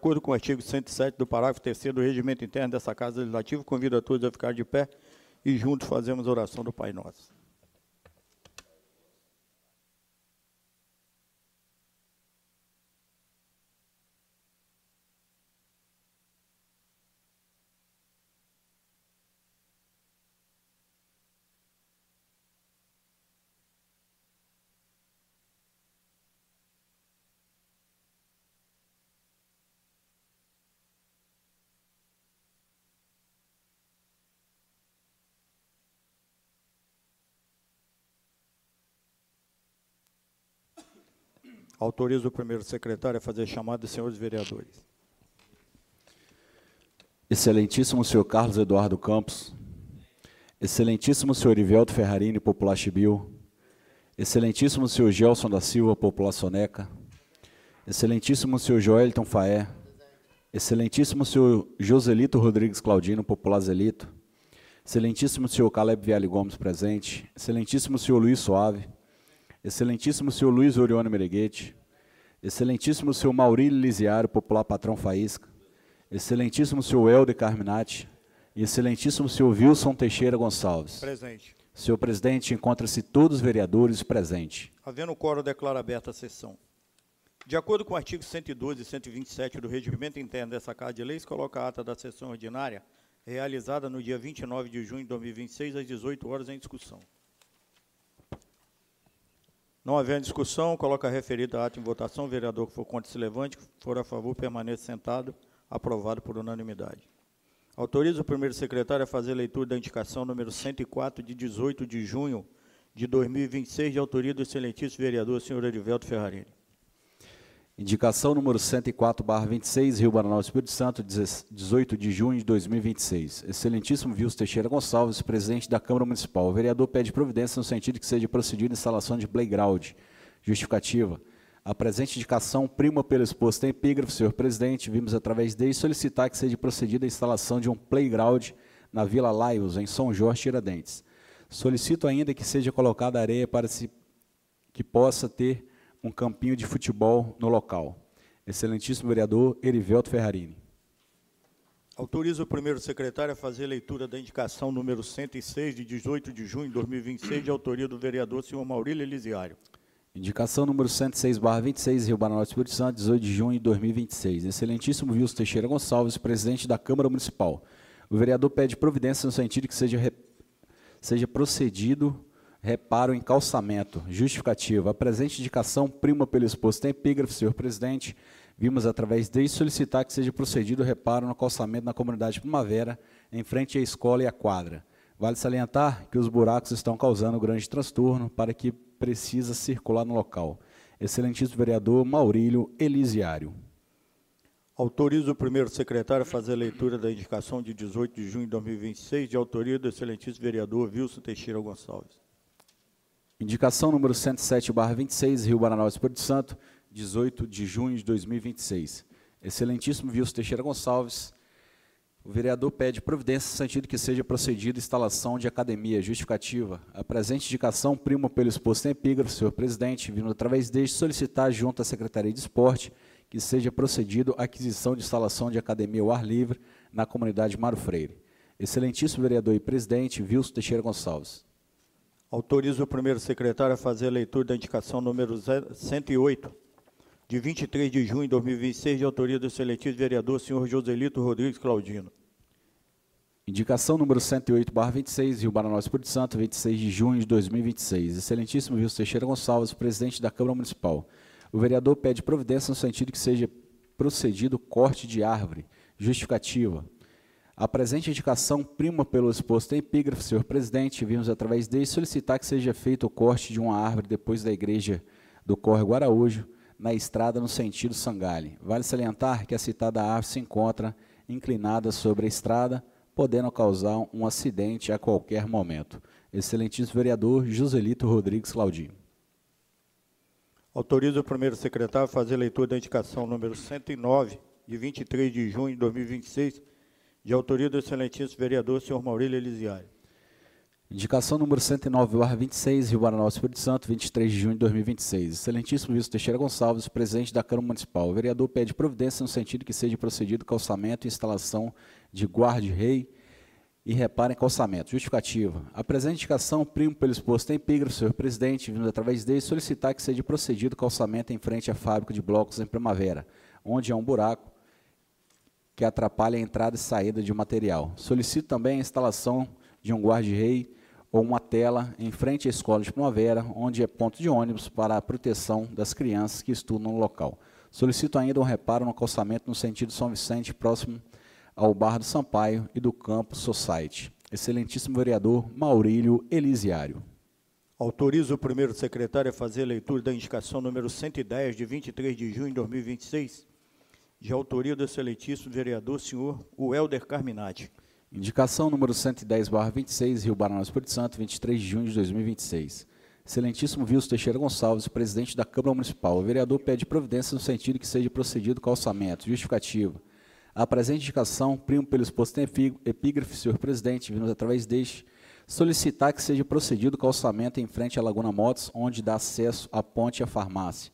acordo com o artigo 107 do parágrafo 3º do Regimento Interno dessa Casa Legislativa, convido a todos a ficar de pé e juntos fazemos a oração do Pai Nosso. Autorizo o primeiro secretário a fazer chamada dos senhores vereadores. Excelentíssimo senhor Carlos Eduardo Campos, excelentíssimo senhor Erivelto Ferrarini, Popular Chibiu, excelentíssimo senhor Gelson da Silva, Popular Soneca, excelentíssimo senhor Joelton Faé, excelentíssimo senhor Joselito Rodrigues Claudino, Popular Zelito, excelentíssimo senhor Caleb Viale Gomes presente, excelentíssimo senhor Luiz Suave, excelentíssimo senhor Luiz Orione Mereguete, excelentíssimo senhor Maurílio Lisiário, Popular Patrão Faísca, excelentíssimo senhor Helder Carminati e excelentíssimo senhor Wilson Teixeira Gonçalves. Presente. Senhor presidente, encontra-se todos os vereadores presentes. Havendo quórum, declaro aberta a sessão. De acordo com o artigo 112 e 127 do Regimento Interno dessa Casa de Leis, coloca a ata da sessão ordinária realizada no dia 29 de junho de 2026, às 18 horas, em discussão. Não havendo discussão, coloca a referida ata em votação. O vereador que for contra se levante, que for a favor permaneça sentado. Aprovado por unanimidade. Autorizo o primeiro secretário a fazer a leitura da indicação número 104, de 18 de junho de 2026, de autoria do excelentíssimo vereador, senhor Erivelto Ferrarini. Indicação número 104/26, Rio Bananal, Espírito Santo, 18 de junho de 2026. Excelentíssimo Wilson Teixeira Gonçalves, presidente da Câmara Municipal. O vereador pede providência no sentido que seja procedida a instalação de playground. Justificativa. A presente indicação prima pelo exposto em epígrafe, senhor presidente. Vimos através dele solicitar que seja procedida a instalação de um playground na Vila Laios, em São Jorge, Tiradentes. Solicito ainda que seja colocada areia para que possa ter um campinho de futebol no local. Excelentíssimo vereador Erivelto Ferrarini. Autorizo o primeiro secretário a fazer a leitura da indicação número 106, de 18 de junho de 2026, de autoria do vereador senhor Maurílio Elisiário. Indicação número 106/26, Rio Bananal, Espírito Santo, 18 de junho de 2026. Excelentíssimo Wilson Teixeira Gonçalves, presidente da Câmara Municipal. O vereador pede providência no sentido que seja procedido reparo em calçamento. Justificativa. A presente indicação prima pelo exposto em epígrafe, senhor presidente. Vimos através dele solicitar que seja procedido reparo no calçamento na comunidade Primavera, em frente à escola e à quadra. Vale salientar que os buracos estão causando grande transtorno para que precisa circular no local. Excelentíssimo vereador Maurílio Elisiário. Autorizo o primeiro secretário a fazer a leitura da indicação de 18 de junho de 2026, de autoria do excelentíssimo vereador Wilson Teixeira Gonçalves. Indicação número 107/26, Rio Bananal, Espírito Santo, 18 de junho de 2026. Excelentíssimo Wilson Teixeira Gonçalves, o vereador pede providência no sentido que seja procedida a instalação de academia. Justificativa. A presente indicação prima pelo exposto em epígrafe, senhor presidente, vindo através deste solicitar junto à Secretaria de Esporte que seja procedido a aquisição de instalação de academia ao ar livre na comunidade Mário Freire. Excelentíssimo vereador e presidente, Wilson Teixeira Gonçalves. Autorizo o primeiro secretário a fazer a leitura da indicação número 108, de 23 de junho de 2026, de autoria do excelentíssimo vereador, senhor Joselito Rodrigues Claudino. Indicação número 108/26, Rio Bananal, Espírito Santo, 26 de junho de 2026. Excelentíssimo Wilson Teixeira Gonçalves, presidente da Câmara Municipal. O vereador pede providência no sentido que seja procedido corte de árvore. Justificativa. A presente indicação prima pelo exposto em epígrafe, senhor presidente. Vimos através dele solicitar que seja feito o corte de uma árvore depois da igreja do Córrego Araújo, na estrada no sentido Sangalhe. Vale salientar que a citada árvore se encontra inclinada sobre a estrada, podendo causar um acidente a qualquer momento. Excelentíssimo vereador Joselito Rodrigues Claudino. Autorizo o primeiro secretário a fazer a leitura da indicação número 109, de 23 de junho de 2026, de autoria do excelentíssimo vereador, senhor Maurílio Elisiário. Indicação número 109/26, Rio Paraná, Espírito Santo, 23 de junho de 2026. Excelentíssimo Wilson Teixeira Gonçalves, presidente da Câmara Municipal. O vereador pede providência no sentido que seja procedido calçamento e instalação de guarda-rei e reparo em calçamento. Justificativa. A presente indicação, primo pelo exposto em epígrafe, senhor presidente, vindo através dele solicitar que seja procedido calçamento em frente à fábrica de blocos em Primavera, onde há um buraco que atrapalha a entrada e saída de material. Solicito também a instalação de um guarda-rei ou uma tela em frente à escola de Primavera, onde é ponto de ônibus para a proteção das crianças que estudam no local. Solicito ainda um reparo no calçamento no sentido São Vicente, próximo ao Bar do Sampaio e do Campo Society. Excelentíssimo vereador Maurílio Elisiário. Autorizo o primeiro secretário a fazer a leitura da indicação número 110, de 23 de junho de 2026, de autoria do excelentíssimo vereador senhor Welder Carminati. Indicação número 110/26, Rio Paraná, Espírito Santo, 23 de junho de 2026. Excelentíssimo Wilson Teixeira Gonçalves, presidente da Câmara Municipal. O vereador pede providência no sentido que seja procedido calçamento. Justificativa. A presente indicação, primo pelo exposto em epígrafe, senhor presidente, vindo através deste, solicitar que seja procedido calçamento em frente à Laguna Motos, onde dá acesso à ponte e à farmácia.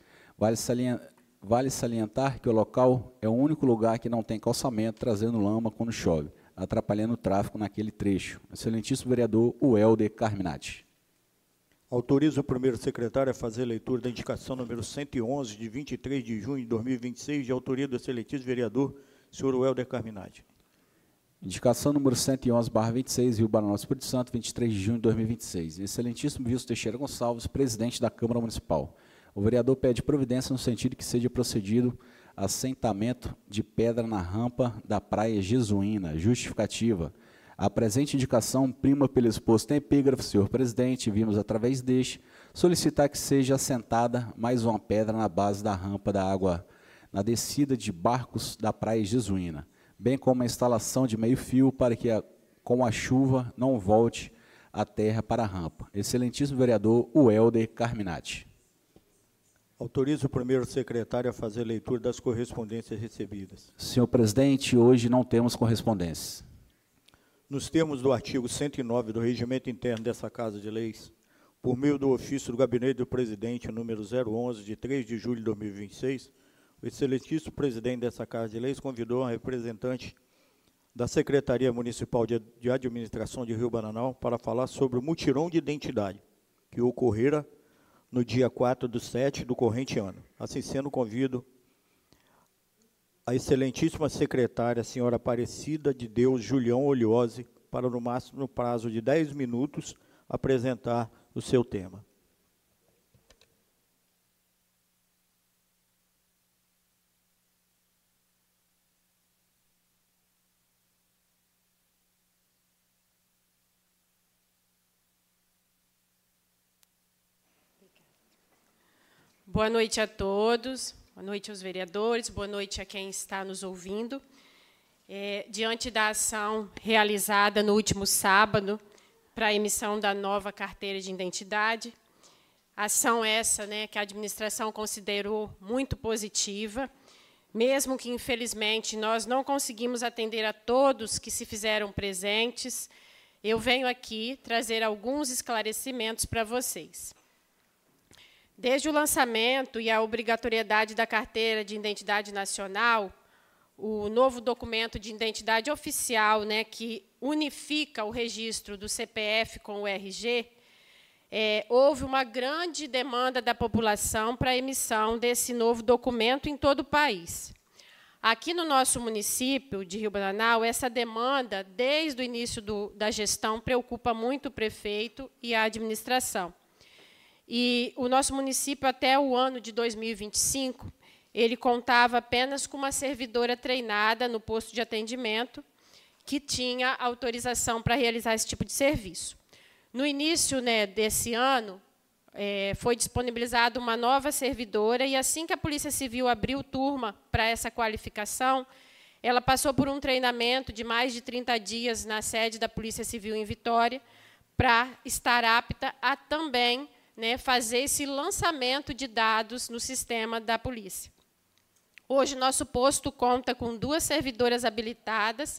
Vale salientar que o local é o único lugar que não tem calçamento, trazendo lama quando chove, atrapalhando o tráfego naquele trecho. Excelentíssimo vereador Welder Carminati. Autorizo o primeiro secretário a fazer a leitura da indicação número 111, de 23 de junho de 2026, de autoria do excelentíssimo vereador senhor Welder Carminati. Indicação número 111/26, Rio Paraná, Espírito Santo, 23 de junho de 2026. Excelentíssimo Wilson Teixeira Gonçalves, presidente da Câmara Municipal. O vereador pede providência no sentido que seja procedido assentamento de pedra na rampa da Praia Jesuína. Justificativa. A presente indicação, prima pelo exposto em epígrafe, senhor presidente, vimos através deste, solicitar que seja assentada mais uma pedra na base da rampa da água na descida de barcos da Praia Jesuína, bem como a instalação de meio-fio para que, com a chuva, não volte a terra para a rampa. Excelentíssimo vereador Welder Carminati. Autorizo o primeiro secretário a fazer a leitura das correspondências recebidas. Senhor presidente, hoje não temos correspondência. Nos termos do artigo 109 do Regimento Interno dessa Casa de Leis, por meio do ofício do Gabinete do Presidente, número 011, de 3 de julho de 2026, o excelentíssimo presidente dessa Casa de Leis convidou a representante da Secretaria Municipal de Administração de Rio Bananal para falar sobre o mutirão de identidade, que ocorrera no dia 4/7 do corrente ano. Assim sendo, convido a excelentíssima secretária, a senhora Aparecida de Deus Julião Oliose, para, no máximo, no prazo de 10 minutos, apresentar o seu tema. Boa noite a todos, boa noite aos vereadores, boa noite a quem está nos ouvindo. Diante da ação realizada no último sábado para a emissão da nova carteira de identidade, ação essa, que a administração considerou muito positiva, mesmo que, infelizmente, nós não conseguimos atender a todos que se fizeram presentes, eu venho aqui trazer alguns esclarecimentos para vocês. Desde o lançamento e a obrigatoriedade da Carteira de Identidade Nacional, o novo documento de identidade oficial, que unifica o registro do CPF com o RG, houve uma grande demanda da população para a emissão desse novo documento em todo o país. Aqui no nosso município de Rio Bananal, essa demanda, desde o início da gestão, preocupa muito o prefeito e a administração. E o nosso município, até o ano de 2025, ele contava apenas com uma servidora treinada no posto de atendimento, que tinha autorização para realizar esse tipo de serviço. No início desse ano, foi disponibilizada uma nova servidora, e assim que a Polícia Civil abriu turma para essa qualificação, ela passou por um treinamento de mais de 30 dias na sede da Polícia Civil em Vitória, para estar apta a também fazer esse lançamento de dados no sistema da polícia. Hoje, nosso posto conta com 2 servidoras habilitadas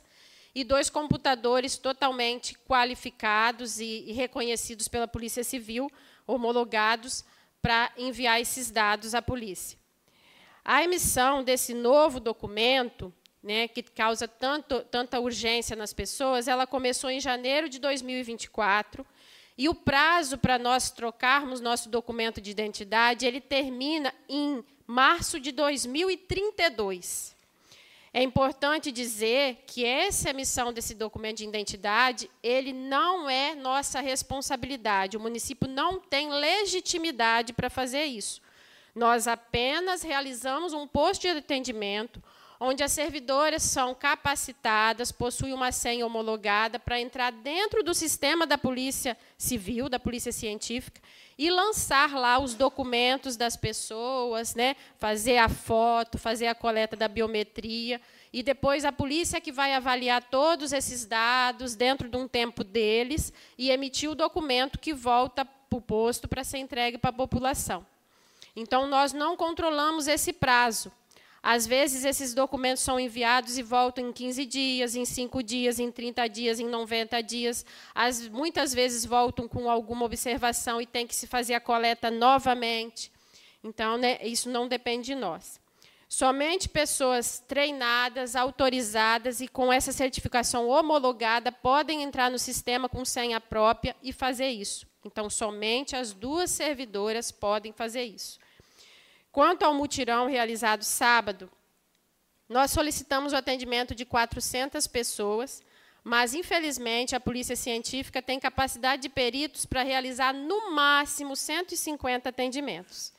e 2 computadores totalmente qualificados e reconhecidos pela Polícia Civil, homologados para enviar esses dados à polícia. A emissão desse novo documento, né, que causa tanta urgência nas pessoas, ela começou em janeiro de 2024, e o prazo para nós trocarmos nosso documento de identidade, ele termina em março de 2032. É importante dizer que essa emissão desse documento de identidade, ele não é nossa responsabilidade. O município não tem legitimidade para fazer isso. Nós apenas realizamos um posto de atendimento, onde as servidoras são capacitadas, possuem uma senha homologada para entrar dentro do sistema da Polícia Civil, da Polícia Científica, e lançar lá os documentos das pessoas, né, fazer a foto, fazer a coleta da biometria, e depois a polícia que vai avaliar todos esses dados dentro de um tempo deles e emitir o documento que volta para o posto para ser entregue para a população. Então, nós não controlamos esse prazo. Às vezes, esses documentos são enviados e voltam em 15 dias, em 5 dias, em 30 dias, em 90 dias. Muitas vezes voltam com alguma observação e tem que se fazer a coleta novamente. Então, né, isso não depende de nós. Somente pessoas treinadas, autorizadas e com essa certificação homologada podem entrar no sistema com senha própria e fazer isso. Então, somente as 2 servidoras podem fazer isso. Quanto ao mutirão realizado sábado, nós solicitamos o atendimento de 400 pessoas, mas, infelizmente, a Polícia Científica tem capacidade de peritos para realizar, no máximo, 150 atendimentos.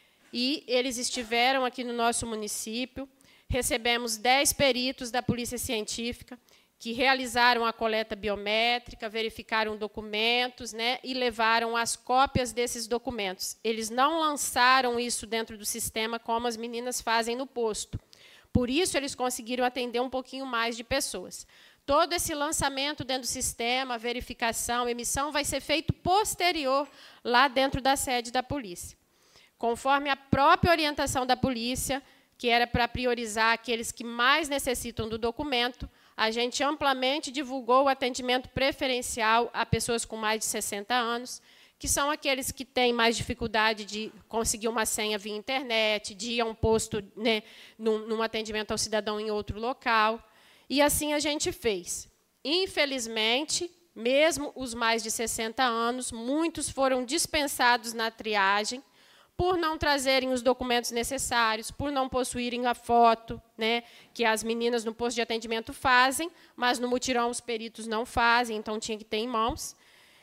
E eles estiveram aqui no nosso município, recebemos 10 peritos da Polícia Científica, que realizaram a coleta biométrica, verificaram documentos, né, e levaram as cópias desses documentos. Eles não lançaram isso dentro do sistema como as meninas fazem no posto. Por isso, eles conseguiram atender um pouquinho mais de pessoas. Todo esse lançamento dentro do sistema, verificação, emissão, vai ser feito posterior lá dentro da sede da polícia. Conforme a própria orientação da polícia, que era para priorizar aqueles que mais necessitam do documento, a gente amplamente divulgou o atendimento preferencial a pessoas com mais de 60 anos, que são aqueles que têm mais dificuldade de conseguir uma senha via internet, de ir a um posto, né, num atendimento ao cidadão em outro local. E assim a gente fez. Infelizmente, mesmo os mais de 60 anos, muitos foram dispensados na triagem, por não trazerem os documentos necessários, por não possuírem a foto, né, que as meninas no posto de atendimento fazem, mas no mutirão os peritos não fazem, então tinha que ter em mãos.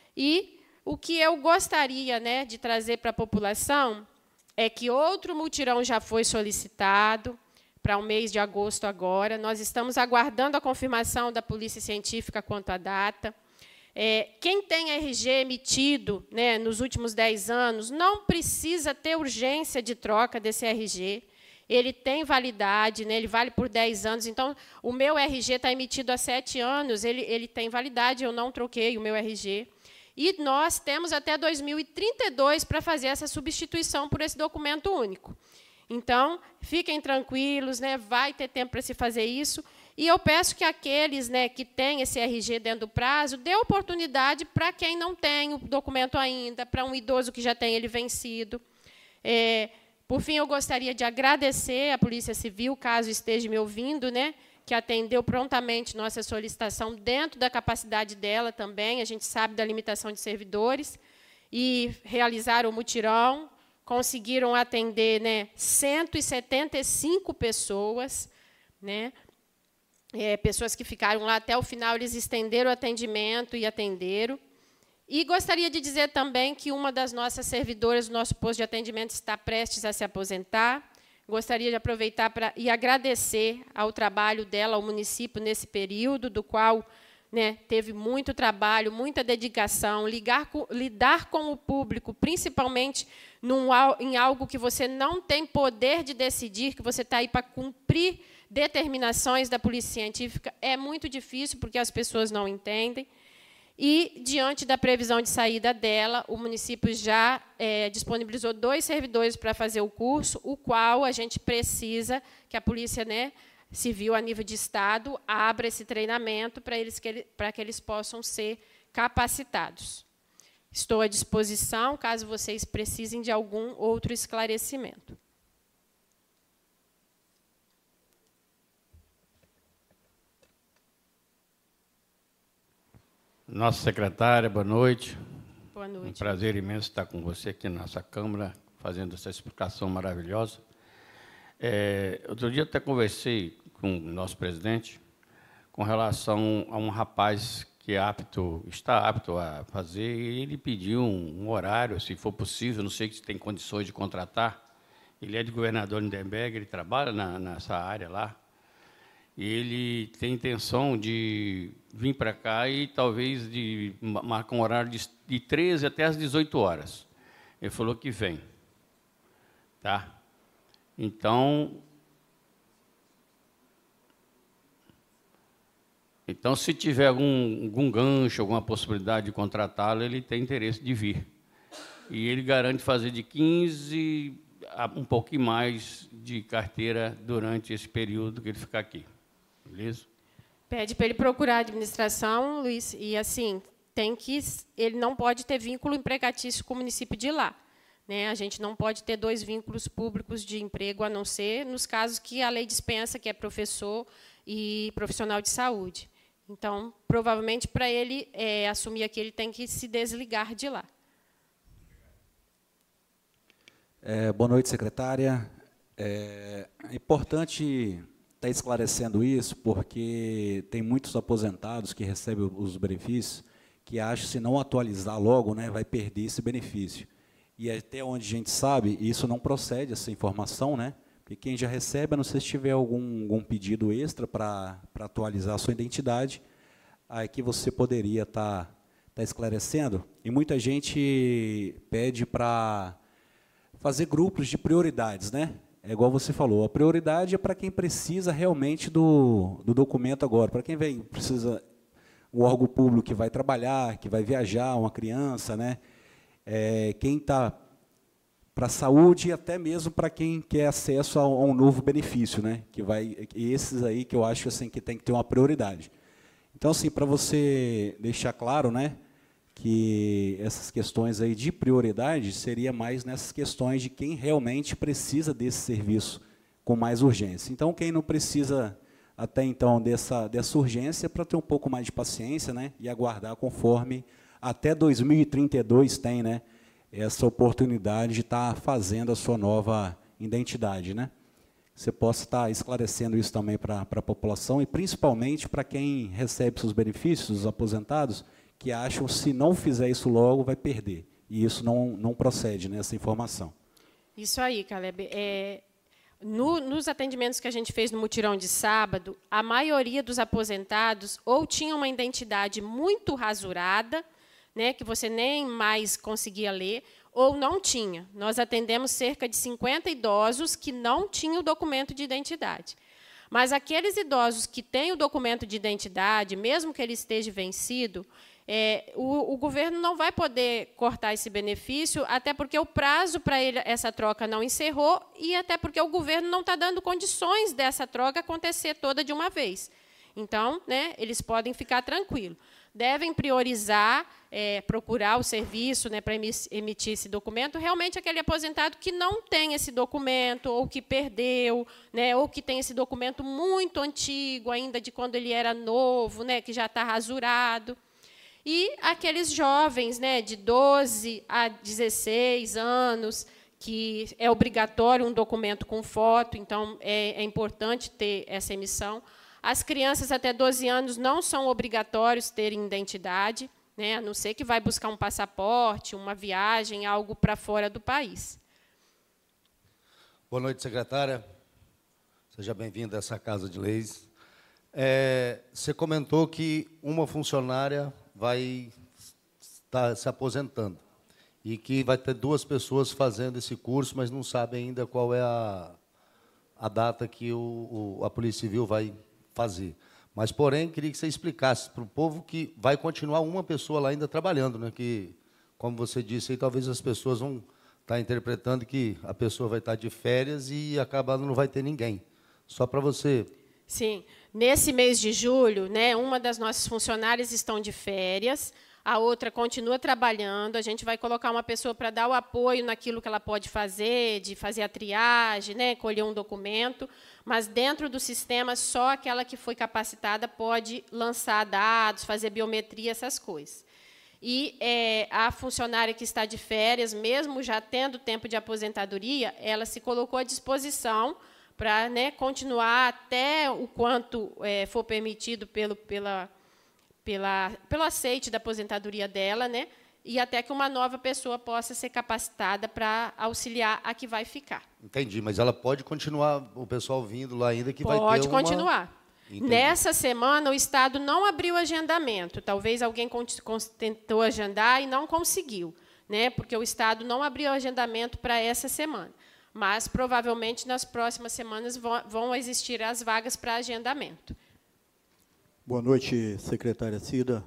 E o que eu gostaria, né, de trazer para a população é que outro mutirão já foi solicitado para o mês de agosto agora. Nós estamos aguardando a confirmação da Polícia Científica quanto à data. Quem tem RG emitido, né, nos últimos 10 anos não precisa ter urgência de troca desse RG. Ele tem validade, né, ele vale por 10 anos. Então, o meu RG está emitido há 7 anos, ele tem validade, eu não troquei o meu RG. E nós temos até 2032 para fazer essa substituição por esse documento único. Então, fiquem tranquilos, né, vai ter tempo para se fazer isso. E eu peço que aqueles, né, que têm esse RG dentro do prazo, dê oportunidade para quem não tem o documento ainda, para um idoso que já tem ele vencido. Por fim, eu gostaria de agradecer à Polícia Civil, caso esteja me ouvindo, né, que atendeu prontamente nossa solicitação dentro da capacidade dela também. A gente sabe da limitação de servidores. E realizaram o mutirão, conseguiram atender, né, 175 pessoas, né, pessoas que ficaram lá até o final, eles estenderam o atendimento e atenderam. E gostaria de dizer também que uma das nossas servidoras do nosso posto de atendimento está prestes a se aposentar. Gostaria de aproveitar e agradecer ao trabalho dela, ao município, nesse período, do qual, né, teve muito trabalho, muita dedicação, lidar com o público, principalmente em algo que você não tem poder de decidir, que você está aí para cumprir determinações da Polícia Científica, é muito difícil, porque as pessoas não entendem. E, diante da previsão de saída dela, o município já disponibilizou 2 servidores para fazer o curso, o qual a gente precisa que a polícia, né, Civil a nível de Estado abra esse treinamento para que eles possam ser capacitados. Estou à disposição, caso vocês precisem de algum outro esclarecimento. Nossa secretária, boa noite. Boa noite. Um prazer imenso estar com você aqui na nossa Câmara, fazendo essa explicação maravilhosa. Outro dia até conversei com o nosso presidente com relação a um rapaz que está apto a fazer, e ele pediu um horário, se for possível, não sei se tem condições de contratar. Ele é de Governador Lindenberg, ele trabalha nessa área lá, e ele tem intenção de vir para cá e talvez de marcar um horário de 13 até as 18 horas. Ele falou que vem. Tá? Então, se tiver algum gancho, alguma possibilidade de contratá-lo, ele tem interesse de vir. E ele garante fazer de 15 a um pouquinho mais de carteira durante esse período que ele ficar aqui. Beleza? Pede para ele procurar a administração, Luiz, e assim, ele não pode ter vínculo empregatício com o município de lá. Né? A gente não pode ter 2 vínculos públicos de emprego, a não ser nos casos que a lei dispensa, que é professor e profissional de saúde. Então, provavelmente, para ele assumir aqui, ele tem que se desligar de lá. Boa noite, secretária. É importante estar esclarecendo isso, porque tem muitos aposentados que recebem os benefícios que acham que, se não atualizar logo, né, vai perder esse benefício. E até onde a gente sabe, isso não procede, essa informação, né? Porque quem já recebe, a não ser se tiver algum pedido extra para atualizar a sua identidade, aí que você poderia estar esclarecendo. E muita gente pede para fazer grupos de prioridades, né? É igual você falou, a prioridade é para quem precisa realmente do documento agora, para quem precisa, o órgão público que vai trabalhar, que vai viajar, uma criança, né? Quem está para a saúde e até mesmo para quem quer acesso a um novo benefício, né? Esses aí que eu acho assim, que tem que ter uma prioridade. Então, assim, para você deixar claro, né, que essas questões aí de prioridade seria mais nessas questões de quem realmente precisa desse serviço com mais urgência. Então, quem não precisa até então dessa urgência, para ter um pouco mais de paciência, né, e aguardar conforme até 2032 tem, né, essa oportunidade de estar fazendo a sua nova identidade, né? Você possa estar esclarecendo isso também para a população e principalmente para quem recebe seus benefícios, os aposentados, que acham que, se não fizer isso logo, vai perder. E isso não procede, né, essa informação. Isso aí, Caleb. Nos atendimentos que a gente fez no mutirão de sábado, a maioria dos aposentados ou tinha uma identidade muito rasurada, né, que você nem mais conseguia ler, ou não tinha. Nós atendemos cerca de 50 idosos que não tinham o documento de identidade. Mas aqueles idosos que têm o documento de identidade, mesmo que ele esteja vencido, o governo não vai poder cortar esse benefício, até porque o prazo para essa troca não encerrou e até porque o governo não está dando condições dessa troca acontecer toda de uma vez. Então, né, eles podem ficar tranquilos. Devem priorizar, procurar o serviço, né, para emitir esse documento, realmente aquele aposentado que não tem esse documento, ou que perdeu, né, ou que tem esse documento muito antigo, ainda de quando ele era novo, né, que já está rasurado. E aqueles jovens, né, de 12 a 16 anos, que é obrigatório um documento com foto, então é importante ter essa emissão. As crianças até 12 anos não são obrigatórios terem identidade, né, a não ser que vai buscar um passaporte, uma viagem, algo para fora do país. Boa noite, secretária. Seja bem-vinda a essa Casa de Leis. Você comentou que uma funcionária vai estar se aposentando e que vai ter 2 pessoas fazendo esse curso, mas não sabe ainda qual é a data que a Polícia Civil vai fazer. Mas, porém, queria que você explicasse para o povo que vai continuar uma pessoa lá ainda trabalhando, né? Que, como você disse, aí, talvez as pessoas vão estar interpretando que a pessoa vai estar de férias e acabando não vai ter ninguém. Só para você Sim. Nesse mês de julho, né, uma das nossas funcionárias estão de férias, a outra continua trabalhando, a gente vai colocar uma pessoa para dar o apoio naquilo que ela pode fazer, de fazer a triagem, né, colher um documento, mas dentro do sistema, só aquela que foi capacitada pode lançar dados, fazer biometria, essas coisas. E a funcionária que está de férias, mesmo já tendo tempo de aposentadoria, ela se colocou à disposição para, né, continuar até o quanto for permitido pelo aceite da aposentadoria dela, né, e até que uma nova pessoa possa ser capacitada para auxiliar a que vai ficar. Entendi, mas ela pode continuar, o pessoal vindo lá ainda que vai ter uma... Pode continuar. Entendi. Nessa semana, o Estado não abriu agendamento. Talvez alguém tentou agendar e não conseguiu, né, porque o Estado não abriu agendamento para essa semana. Mas, provavelmente, nas próximas semanas vão existir as vagas para agendamento. Boa noite, secretária Cida.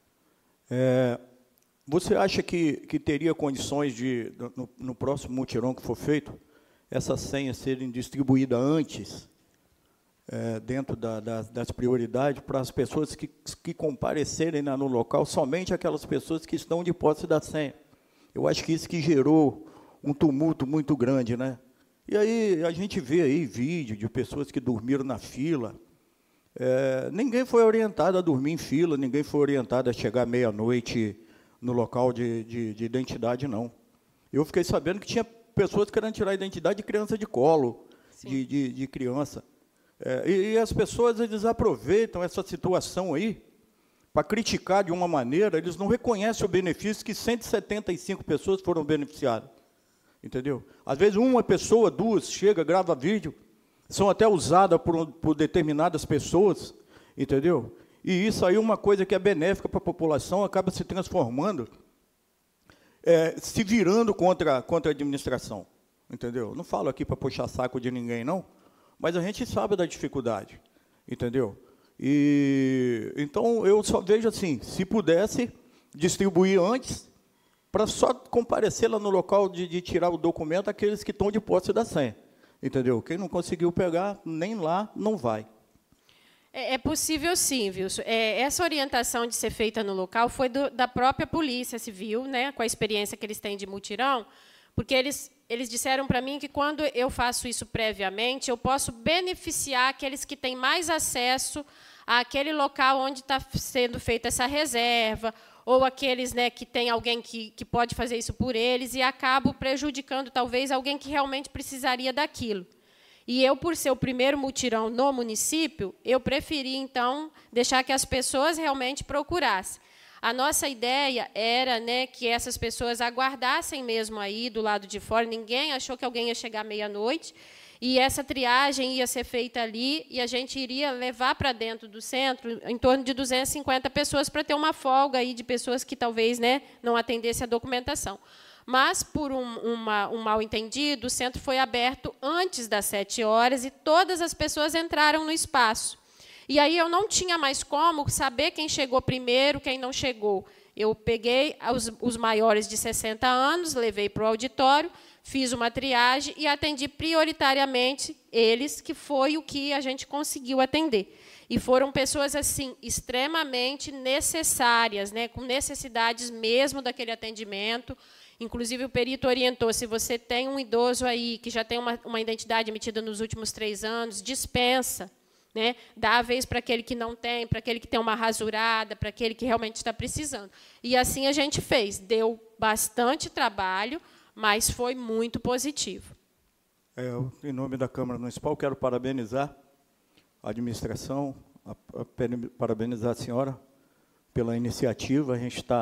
Você acha que teria condições de, no próximo mutirão que for feito, essas senhas serem distribuídas antes, dentro das prioridades, para as pessoas que comparecerem no local, somente aquelas pessoas que estão de posse da senha? Eu acho que isso que gerou um tumulto muito grande, né? E aí a gente vê aí vídeo de pessoas que dormiram na fila. Ninguém foi orientado a dormir em fila, ninguém foi orientado a chegar meia-noite no local de identidade, não. Eu fiquei sabendo que tinha pessoas querendo tirar a identidade de criança de colo, de criança. E as pessoas, eles aproveitam essa situação aí para criticar de uma maneira, eles não reconhecem o benefício que 175 pessoas foram beneficiadas. Entendeu? Às vezes uma pessoa, duas, chega, grava vídeo, são até usadas por determinadas pessoas, entendeu? E isso aí é uma coisa que é benéfica para a população, acaba se transformando, se virando contra a administração, entendeu? Não falo aqui para puxar saco de ninguém, não, mas a gente sabe da dificuldade, entendeu? E então eu só vejo assim, se pudesse distribuir antes, para só comparecer lá no local de tirar o documento aqueles que estão de posse da senha, entendeu? Quem não conseguiu pegar, nem lá, não vai. É possível sim, Wilson. Essa orientação de ser feita no local foi da própria Polícia Civil, né, com a experiência que eles têm de mutirão, porque eles disseram para mim que, quando eu faço isso previamente, eu posso beneficiar aqueles que têm mais acesso àquele local onde está sendo feita essa reserva, ou aqueles, né, que tem alguém que pode fazer isso por eles, e acabo prejudicando, talvez, alguém que realmente precisaria daquilo. E eu, por ser o primeiro mutirão no município, eu preferi, então, deixar que as pessoas realmente procurassem. A nossa ideia era, né, que essas pessoas aguardassem mesmo aí do lado de fora, ninguém achou que alguém ia chegar meia-noite, e essa triagem ia ser feita ali, e a gente iria levar para dentro do centro em torno de 250 pessoas, para ter uma folga aí de pessoas que talvez, né, não atendessem a documentação. Mas, por um mal-entendido, o centro foi aberto antes das 7 horas e todas as pessoas entraram no espaço. E aí eu não tinha mais como saber quem chegou primeiro, quem não chegou. Eu peguei os maiores de 60 anos, levei para o auditório, fiz uma triagem e atendi prioritariamente eles, que foi o que a gente conseguiu atender. E foram pessoas assim extremamente necessárias, né, com necessidades mesmo daquele atendimento. Inclusive, o perito orientou, se você tem um idoso aí que já tem uma identidade emitida nos últimos 3 anos, dispensa, né? Dá a vez para aquele que não tem, para aquele que tem uma rasurada, para aquele que realmente está precisando. E assim a gente fez. Deu bastante trabalho, mas foi muito positivo. Em nome da Câmara Municipal, quero parabenizar a administração, parabenizar a senhora pela iniciativa.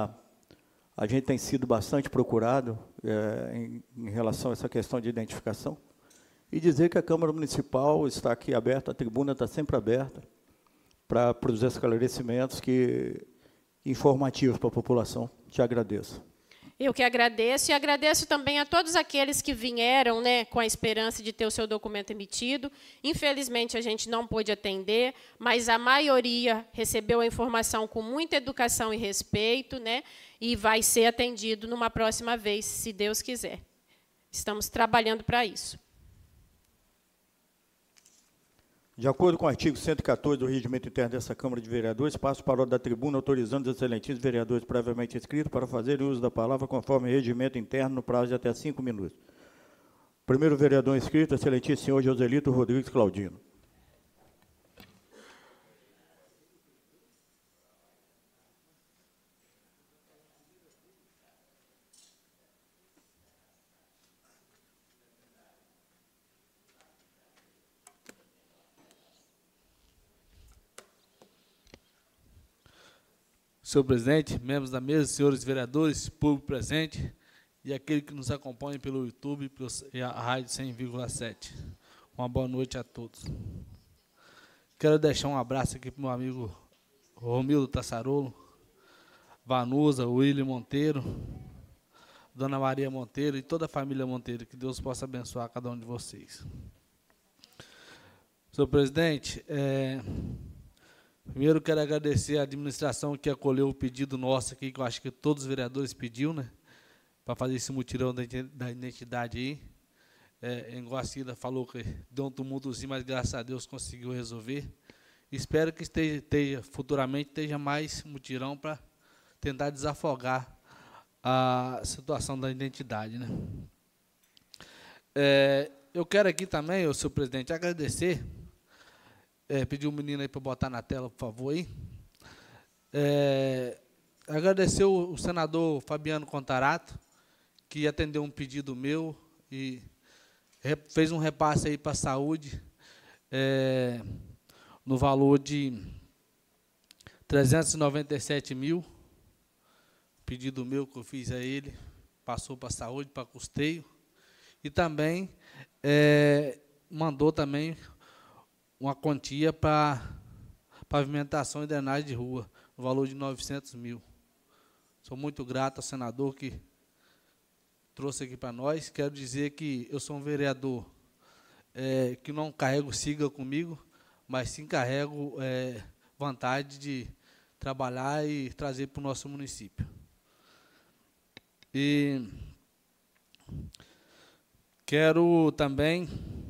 A gente tem sido bastante procurado em relação a essa questão de identificação, e dizer que a Câmara Municipal está aqui aberta, a tribuna está sempre aberta para os esclarecimentos informativos para a população. Te agradeço. Eu que agradeço, e agradeço também a todos aqueles que vieram, né, com a esperança de ter o seu documento emitido. Infelizmente, a gente não pôde atender, mas a maioria recebeu a informação com muita educação e respeito, né, e vai ser atendido numa próxima vez, se Deus quiser. Estamos trabalhando para isso. De acordo com o artigo 114 do Regimento Interno dessa Câmara de Vereadores, passo para a da tribuna autorizando os excelentíssimos vereadores previamente inscritos para fazerem uso da palavra conforme o regimento interno no prazo de até 5 minutos. Primeiro vereador inscrito, excelentíssimo senhor Joselito Rodrigues Claudino. Senhor presidente, membros da mesa, senhores vereadores, público presente e aquele que nos acompanha pelo YouTube e a rádio 100,7. Uma boa noite a todos. Quero deixar um abraço aqui para o meu amigo Romildo Tassarolo, Vanusa, William Monteiro, Dona Maria Monteiro e toda a família Monteiro. Que Deus possa abençoar cada um de vocês. Senhor presidente, primeiro, quero agradecer à administração que acolheu o pedido nosso aqui, que eu acho que todos os vereadores pediu, né, para fazer esse mutirão da identidade aí. Em Guacira falou que deu um tumultozinho, mas graças a Deus conseguiu resolver. Espero que futuramente esteja mais mutirão para tentar desafogar a situação da identidade, né. Eu quero aqui também, senhor presidente, agradecer. Pedir o menino aí para botar na tela, por favor, aí. Agradecer o senador Fabiano Contarato, que atendeu um pedido meu e fez um repasse aí para a saúde, no valor de 397 mil. Pedido meu que eu fiz a ele, passou para a saúde, para custeio. E também mandou também uma quantia para pavimentação e drenagem de rua, no valor de 900 mil. Sou muito grato ao senador que trouxe aqui para nós. Quero dizer que eu sou um vereador que não carrego sigla comigo, mas sim carrego vontade de trabalhar e trazer para o nosso município. E quero também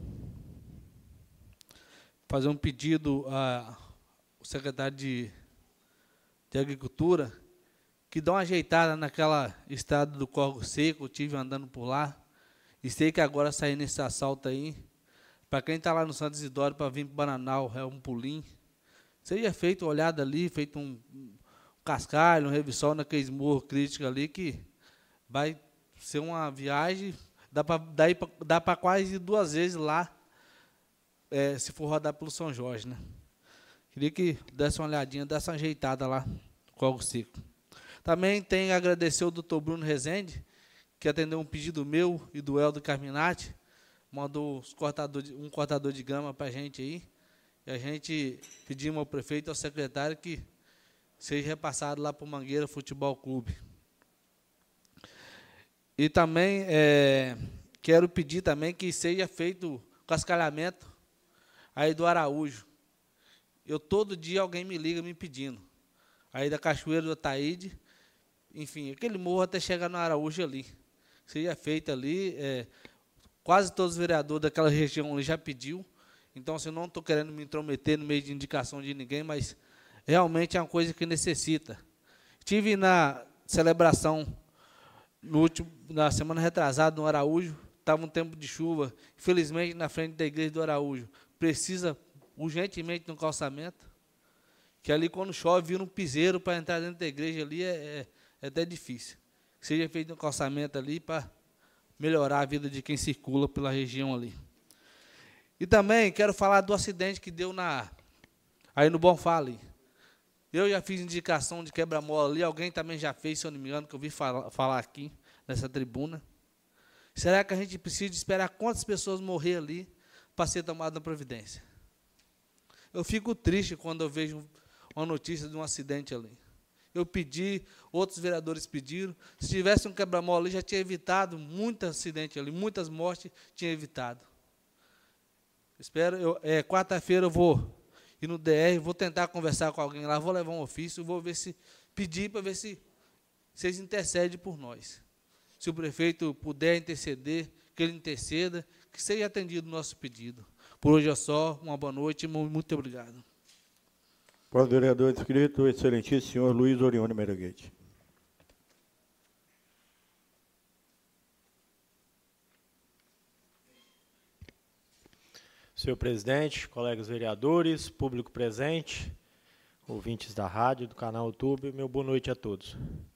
fazer um pedido ao secretário de Agricultura, que dá uma ajeitada naquela estrada do Córrego Seco. Eu estive andando por lá, e sei que agora saindo nesse assalto aí, para quem está lá no Santo Isidoro para vir para o Bananal, é um pulinho. Seja feito uma olhada ali, feito um cascalho, um revissol naqueles morros críticos ali, que vai ser uma viagem, dá para quase 2 vezes lá, se for rodar pelo São Jorge, né? Queria que desse uma olhadinha, desse uma ajeitada lá no Córrego Seco. Também tenho que agradecer o doutor Bruno Rezende, que atendeu um pedido meu e do Helder Carminati, mandou um cortador de grama para a gente aí, e a gente pedimos ao prefeito e ao secretário que seja repassado lá para o Mangueira Futebol Clube. E também quero pedir também que seja feito o cascalhamento aí do Araújo. Todo dia alguém me liga me pedindo. Aí da Cachoeira do Ataíde, enfim, aquele morro até chegar no Araújo ali. Seja feito ali, quase todos os vereadores daquela região ali já pediu. Então, assim, eu não estou querendo me intrometer no meio de indicação de ninguém, mas realmente é uma coisa que necessita. Estive na celebração na semana retrasada no Araújo, estava um tempo de chuva, infelizmente na frente da igreja do Araújo precisa urgentemente de um calçamento, que ali quando chove vira um piseiro para entrar dentro da igreja ali, é até difícil. Que seja feito um calçamento ali para melhorar a vida de quem circula pela região ali. E também quero falar do acidente que deu aí no Bonfale. Eu já fiz indicação de quebra-mola ali, alguém também já fez, se eu não me engano, que eu vi falar aqui nessa tribuna. Será que a gente precisa esperar quantas pessoas morrer ali para ser tomada a providência? Eu fico triste quando eu vejo uma notícia de um acidente ali. Eu pedi, outros vereadores pediram. Se tivesse um quebra-mola ali, já tinha evitado muito acidente ali, muitas mortes tinha evitado. Quarta-feira eu vou ir no DR, vou tentar conversar com alguém lá, vou levar um ofício, vou pedir para ver se vocês intercedem por nós. Se o prefeito puder interceder, que ele interceda, que seja atendido o nosso pedido. Por hoje é só. Uma boa noite e muito obrigado. Próximo vereador inscrito, o excelentíssimo senhor Luiz Orione Mereguete. Senhor presidente, colegas vereadores, público presente, ouvintes da rádio, do canal YouTube, meu boa noite a todos.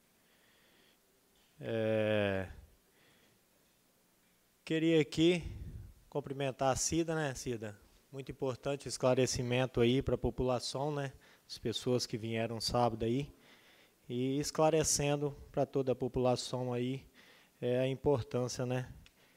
Queria aqui cumprimentar a Cida, né, Cida? Muito importante esclarecimento aí para a população, né? As pessoas que vieram sábado aí, e esclarecendo para toda a população aí a importância, né?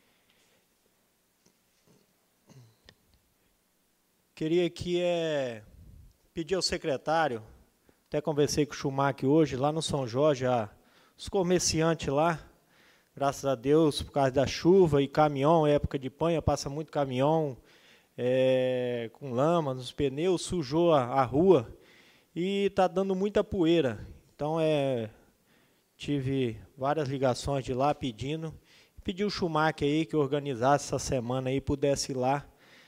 Queria aqui pedir ao secretário, até conversei com o Schumacher hoje, lá no São Jorge, os comerciantes lá, graças a Deus, por causa da chuva e caminhão, época de panha, passa muito caminhão, com lama nos pneus, sujou a rua e está dando muita poeira. Então, tive várias ligações de lá pedi o Schumacher aí que organizasse essa semana aí, pudesse ir lá,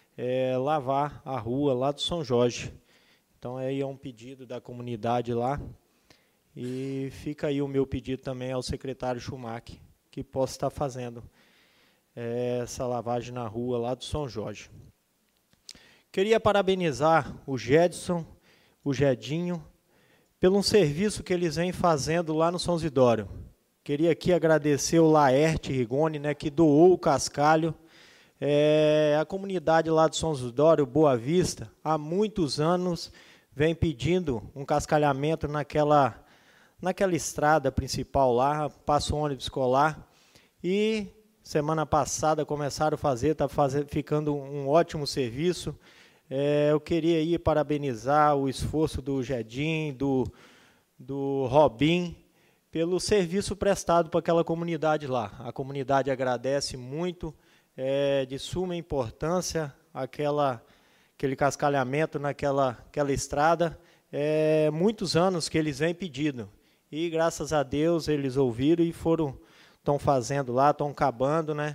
lavar a rua lá do São Jorge. Então, aí é um pedido da comunidade lá. E fica aí o meu pedido também ao secretário Schumacher, que possa estar fazendo essa lavagem na rua lá do São Jorge. Queria parabenizar o Gedson, o Gedinho, pelo serviço que eles vêm fazendo lá no São Isidório. Queria aqui agradecer o Laerte Rigoni, né, que doou o cascalho. A comunidade lá do São Isidório, Boa Vista, há muitos anos vem pedindo um cascalhamento naquela estrada principal lá, passa o ônibus escolar, e semana passada começaram a fazer, está ficando um ótimo serviço. Eu queria aí parabenizar o esforço do Gedim, do Robin, pelo serviço prestado para aquela comunidade lá. A comunidade agradece muito, de suma importância aquele cascalhamento naquela estrada. Muitos anos que eles vêm pedindo. E, graças a Deus, eles ouviram e estão fazendo lá, estão acabando, né?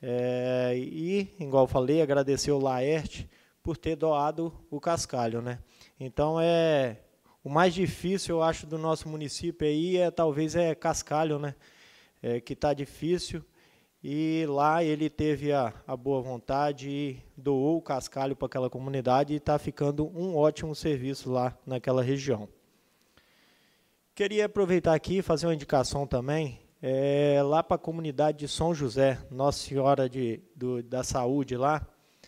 E, igual eu falei, agradecer o Laerte por ter doado o cascalho, né? Então, o mais difícil, eu acho, do nosso município aí talvez cascalho, né? Que está difícil. E lá ele teve a boa vontade e doou o cascalho para aquela comunidade e está ficando um ótimo serviço lá naquela região. Queria aproveitar aqui e fazer uma indicação também, lá para a comunidade de São José, Nossa Senhora da Saúde lá,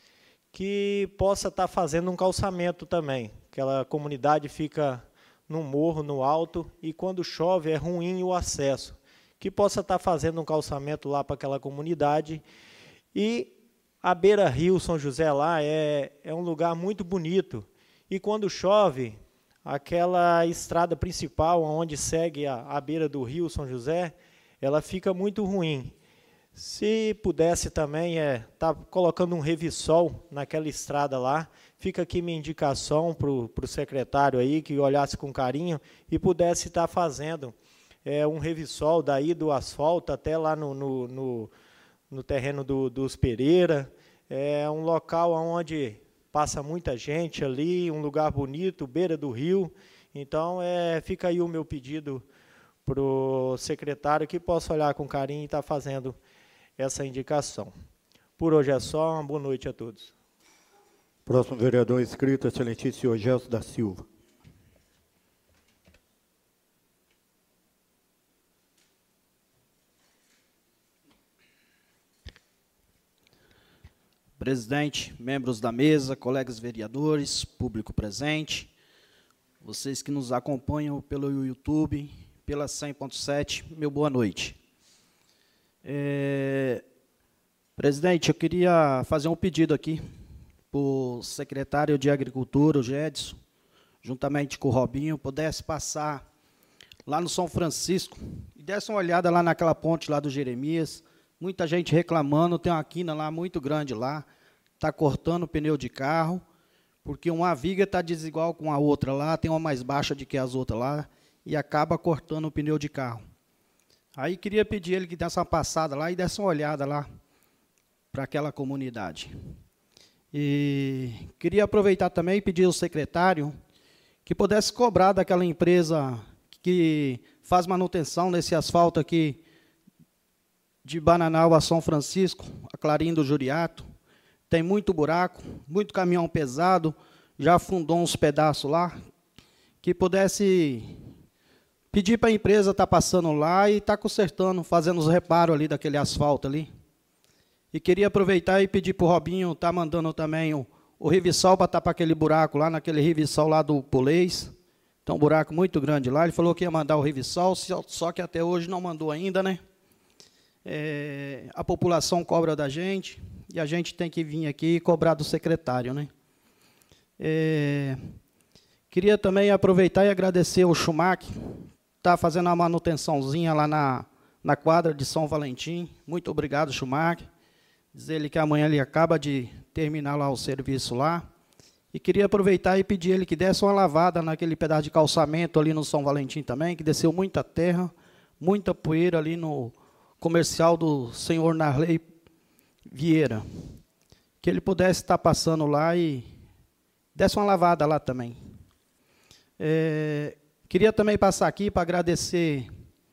que possa estar fazendo um calçamento também. Aquela comunidade fica num morro, no alto, e quando chove é ruim o acesso. Que possa estar fazendo um calçamento lá para aquela comunidade. E a beira-rio São José lá é um lugar muito bonito. E quando chove, aquela estrada principal, onde segue a beira do rio São José, ela fica muito ruim. Se pudesse também tá colocando um revissol naquela estrada lá, fica aqui minha indicação para o secretário aí, que olhasse com carinho e pudesse estar fazendo um revissol daí do asfalto até lá no terreno dos Pereira. É um local onde passa muita gente ali, um lugar bonito, beira do rio. Então, fica aí o meu pedido para o secretário que possa olhar com carinho e estar fazendo essa indicação. Por hoje é só, uma boa noite a todos. Próximo vereador inscrito, excelentíssimo senhor Gelson da Silva. Presidente, membros da mesa, colegas vereadores, público presente, vocês que nos acompanham pelo YouTube, pela 100.7, meu boa noite. Presidente, eu queria fazer um pedido aqui para o secretário de Agricultura, o Gedson, juntamente com o Robinho, pudesse passar lá no São Francisco e desse uma olhada lá naquela ponte lá do Jeremias. Muita gente reclamando, tem uma quina lá muito grande lá, está cortando o pneu de carro, porque uma viga está desigual com a outra lá, tem uma mais baixa do que as outras lá, e acaba cortando o pneu de carro. Aí queria pedir ele que desse uma passada lá e desse uma olhada lá para aquela comunidade. E queria aproveitar também e pedir ao secretário que pudesse cobrar daquela empresa que faz manutenção nesse asfalto aqui de Bananal a São Francisco, a Clarim do Juriato. Tem muito buraco, muito caminhão pesado, já afundou uns pedaços lá, que pudesse pedir para a empresa estar passando lá e estar consertando, fazendo os reparos ali daquele asfalto ali. E queria aproveitar e pedir para o Robinho estar mandando também o Rivisal para tapar aquele buraco lá, naquele Rivisal lá do Polês. Tem um buraco muito grande lá. Ele falou que ia mandar o Rivisal, só que até hoje não mandou ainda, né? A população cobra da gente e a gente tem que vir aqui e cobrar do secretário, né? Queria também aproveitar e agradecer ao Schumacher, está fazendo uma manutençãozinha lá na quadra de São Valentim. Muito obrigado, Schumacher. Diz ele que amanhã ele acaba de terminar lá o serviço lá. E queria aproveitar e pedir ele que desse uma lavada naquele pedaço de calçamento ali no São Valentim também, que desceu muita terra, muita poeira ali no comercial do senhor Narley Vieira. Que ele pudesse estar passando lá e desse uma lavada lá também. Queria também passar aqui para agradecer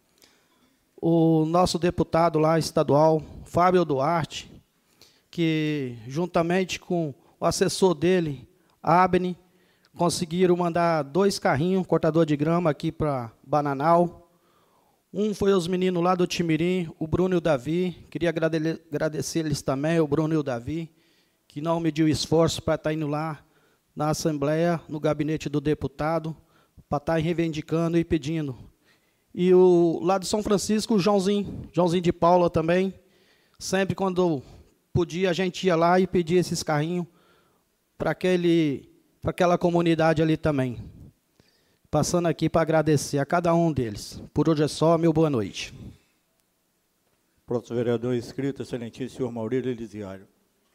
o nosso deputado lá estadual, Fábio Duarte, que juntamente com o assessor dele, Abne, conseguiram mandar 2 carrinhos, cortador de grama aqui para Bananal. Um foi os meninos lá do Timirim, o Bruno e o Davi. Queria agradecer eles também, o Bruno e o Davi, que não mediu esforço para estar indo lá na Assembleia, no gabinete do deputado, para estar reivindicando e pedindo. E lá de São Francisco, o Joãozinho de Paula também, sempre quando podia, a gente ia lá e pedia esses carrinhos para aquela comunidade ali também. Passando aqui para agradecer a cada um deles. Por hoje é só, meu boa noite. Próximo vereador inscrito, excelentíssimo senhor Maurílio Elisiário.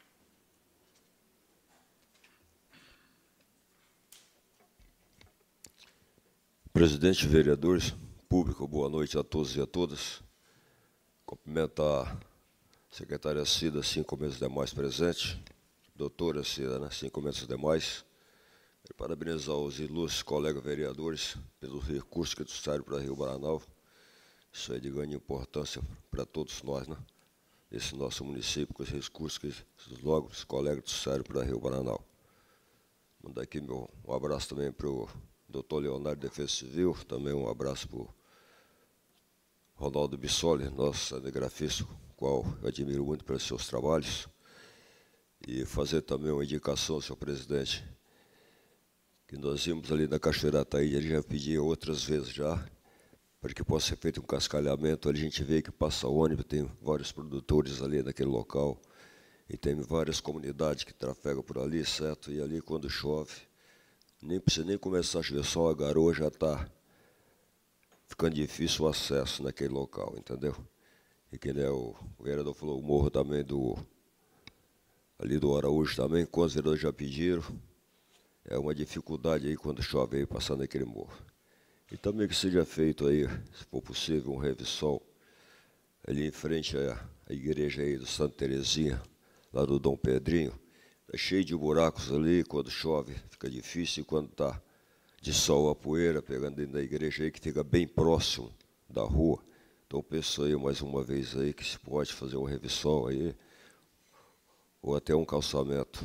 Presidente, vereadores, público, boa noite a todos e a todas. Cumprimentar a secretária Cida, assim como os demais presentes, doutora Cida, né, assim como os demais. E parabenizar os ilustres colegas vereadores pelos recursos que trouxeram para Rio Bananal. Isso é de grande importância para todos nós, né? Esse nosso município, com os recursos que os colegas trouxeram para Rio Bananal. Mandar aqui um abraço também para o doutor Leonardo, Defesa Civil, também um abraço para o Ronaldo Bissoli, nosso cinegrafista, o qual eu admiro muito pelos seus trabalhos. E fazer também uma indicação, senhor presidente, que nós vimos ali na Cachoeira Taíde, ele já pediu outras vezes já, para que possa ser feito um cascalhamento. Ali a gente vê que passa ônibus, tem vários produtores ali naquele local, e tem várias comunidades que trafegam por ali, certo? E ali quando chove, nem precisa nem começar a chover, só a garoa já está ficando difícil o acesso naquele local, entendeu? E que né, o vereador falou, o morro também ali do Araújo também, quando os vereadores já pediram, é uma dificuldade aí quando chove aí passando aquele morro. E também que seja feito aí, se for possível, um revisão ali em frente à igreja aí do Santa Terezinha, lá do Dom Pedrinho. Está cheio de buracos ali, quando chove fica difícil, e quando está de sol a poeira pegando dentro da igreja aí, que fica bem próximo da rua. Então penso aí mais uma vez aí que se pode fazer uma revisão aí, ou até um calçamento.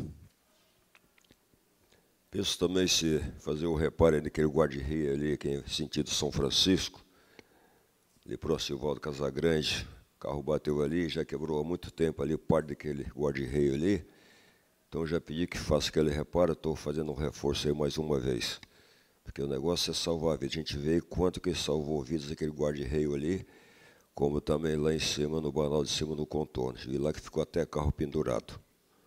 Penso também se fazer um reparo naquele guarda-rio ali, que é em sentido São Francisco, ali próximo ao Valdo Casagrande. O carro bateu ali, já quebrou há muito tempo ali parte daquele guarda-rio ali. Então já pedi que faça aquele reparo, estou fazendo um reforço aí mais uma vez. Porque o negócio é salvar a vida. A gente vê quanto que salvou vidas aquele guarda-reio ali, como também lá em cima, no Banal de cima do contorno. E lá que ficou até carro pendurado.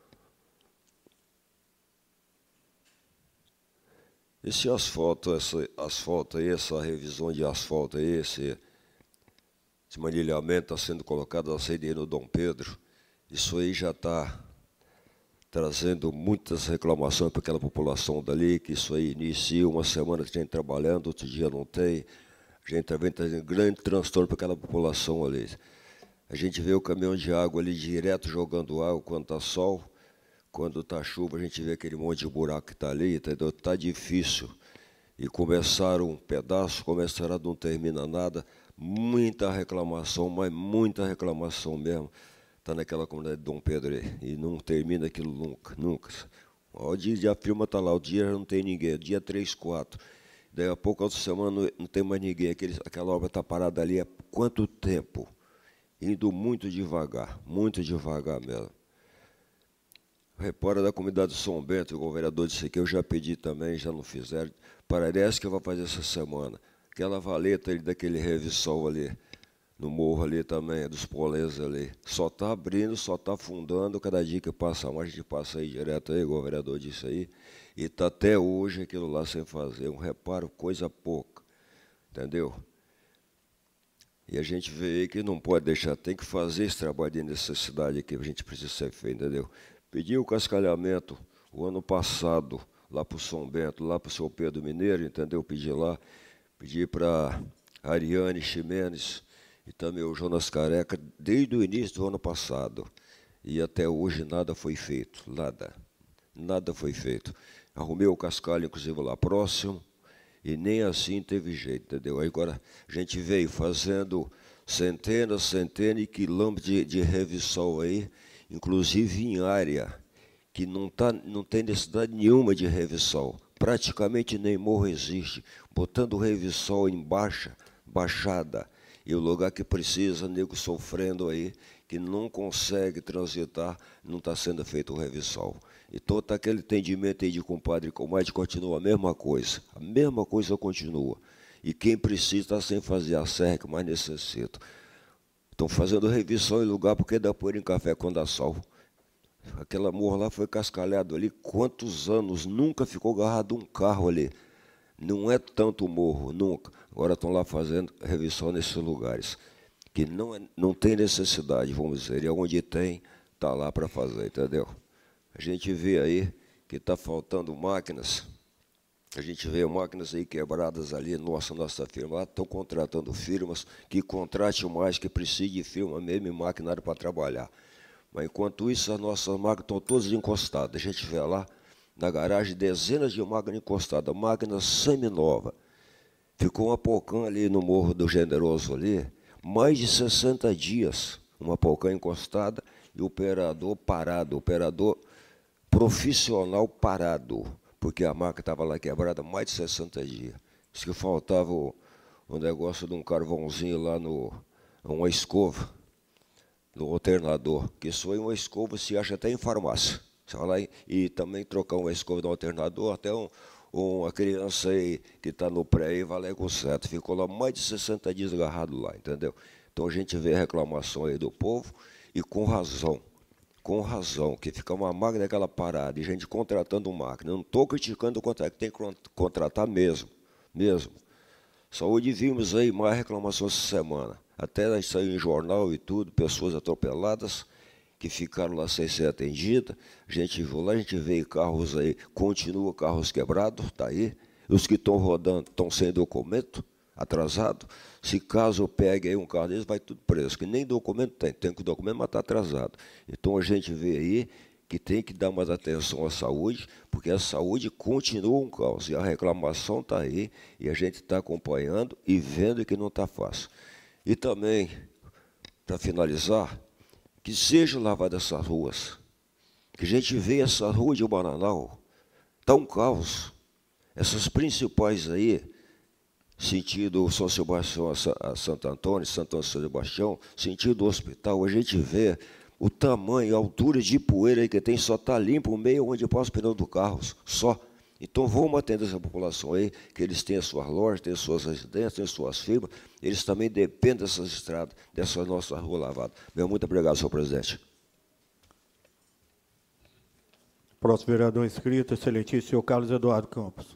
Esse asfalto, essa revisão de asfalto aí, esse manilhamento está sendo colocado na saída no Dom Pedro, isso aí já está trazendo muitas reclamações para aquela população dali, que isso aí inicia uma semana que a gente trabalhando, outro dia não tem. A gente também está trazendo grande transtorno para aquela população ali. A gente vê o caminhão de água ali direto jogando água quando está sol, Quando está chuva, a gente vê aquele monte de buraco que está ali, entendeu? Está difícil. E começaram um pedaço, começaram a não termina nada. Muita reclamação, mas muita reclamação mesmo. Está naquela comunidade de Dom Pedro aí, e não termina aquilo nunca, nunca. O dia a firma está lá, o dia não tem ninguém, dia 3, 4. Daí a pouco, outra semana, não tem mais ninguém. Aquela obra está parada ali há quanto tempo? Indo muito devagar mesmo. Repara da comunidade de São Bento, o governador disse que eu já pedi também, já não fizeram. Parece que eu vou fazer essa semana. Aquela valeta ali daquele Revissol ali, no morro ali também, dos polenses ali. Só está abrindo, só está afundando, cada dia que passa mais, a gente passa aí direto aí, o governador disse aí. E está até hoje aquilo lá sem fazer. Um reparo, coisa pouca. Entendeu? E a gente vê aí que não pode deixar, tem que fazer esse trabalho de necessidade aqui, a gente precisa ser feito, entendeu? Pedi o cascalhamento o ano passado, lá para o São Bento, lá para o seu Pedro Mineiro, entendeu? Pedi lá, pedi para a Ariane Ximenes e também o Jonas Careca, desde o início do ano passado. E até hoje nada foi feito, nada foi feito. Arrumei o cascalho, inclusive, lá próximo, e nem assim teve jeito, entendeu? Aí agora a gente veio fazendo centenas de quilômetros de Revissol aí, inclusive em área que não tem necessidade nenhuma de Revissol. Praticamente nem morro existe, botando o Revissol em baixada, e o lugar que precisa, nego sofrendo aí, que não consegue transitar, não está sendo feito o Revissol. Então está aquele entendimento aí de compadre e comadre, continua a mesma coisa continua. E quem precisa está sem fazer a serra que mais necessita. Estão fazendo Revissol em lugar porque dá poeira em café quando dá sol. Aquela morra lá foi cascalhado ali, quantos anos, nunca ficou agarrado um carro ali. Não é tanto morro, nunca. Agora estão lá fazendo Revissol nesses lugares, que não tem necessidade, vamos dizer, e onde tem, está lá para fazer, entendeu? A gente vê aí que está faltando máquinas, a gente vê máquinas aí quebradas ali, nossa firma, lá estão contratando firmas, que contratem mais, que precise de firma mesmo e maquinário para trabalhar. Mas, enquanto isso, as nossas máquinas estão todas encostadas. A gente vê lá, na garagem, dezenas de máquinas encostadas, máquinas semi-nova. Ficou uma Pocã ali no Morro do Generoso ali, mais de 60 dias, uma Pocã encostada e o operador parado, operador profissional parado, porque a máquina estava lá quebrada mais de 60 dias. Diz que faltava o negócio de um carvãozinho lá uma escova, no alternador, que isso aí uma escova se acha até em farmácia. Você vai lá e também trocar uma escova no alternador, até uma criança aí que está no pré aí vai lá com certo. Ficou lá mais de 60 dias agarrado lá, entendeu? Então a gente vê a reclamação aí do povo, e com razão, que fica uma máquina daquela parada, e gente contratando máquina. Eu não estou criticando o contrato, tem que contratar mesmo. Saúde, vimos aí mais reclamações essa semana. Até saiu em jornal e tudo, pessoas atropeladas, que ficaram lá sem ser atendidas. A gente viu lá, a gente vê carros aí, continua carros quebrados, está aí. Os que estão rodando estão sem documento, atrasado. Se caso pegue aí um carro deles, vai tudo preso, que nem documento tem que o documento, mas está atrasado. Então a gente vê aí que tem que dar mais atenção à saúde, porque a saúde continua um caos, e a reclamação está aí, e a gente está acompanhando e vendo que não está fácil. E também, para finalizar, que seja lavada essas ruas, que a gente vê essa rua de Bananal, está um caos. Essas principais aí, sentido São Sebastião a Santo Antônio, São Sebastião, sentido hospital, a gente vê o tamanho, a altura de poeira aí que tem, só está limpo o meio onde passa o pneu do carro, só. Então vamos atender essa população aí, que eles têm as suas lojas, têm as suas residências, têm as suas firmas, eles também dependem dessas estradas, dessa nossa rua lavada. Muito obrigado, senhor presidente. Próximo vereador inscrito, excelentíssimo senhor Carlos Eduardo Campos.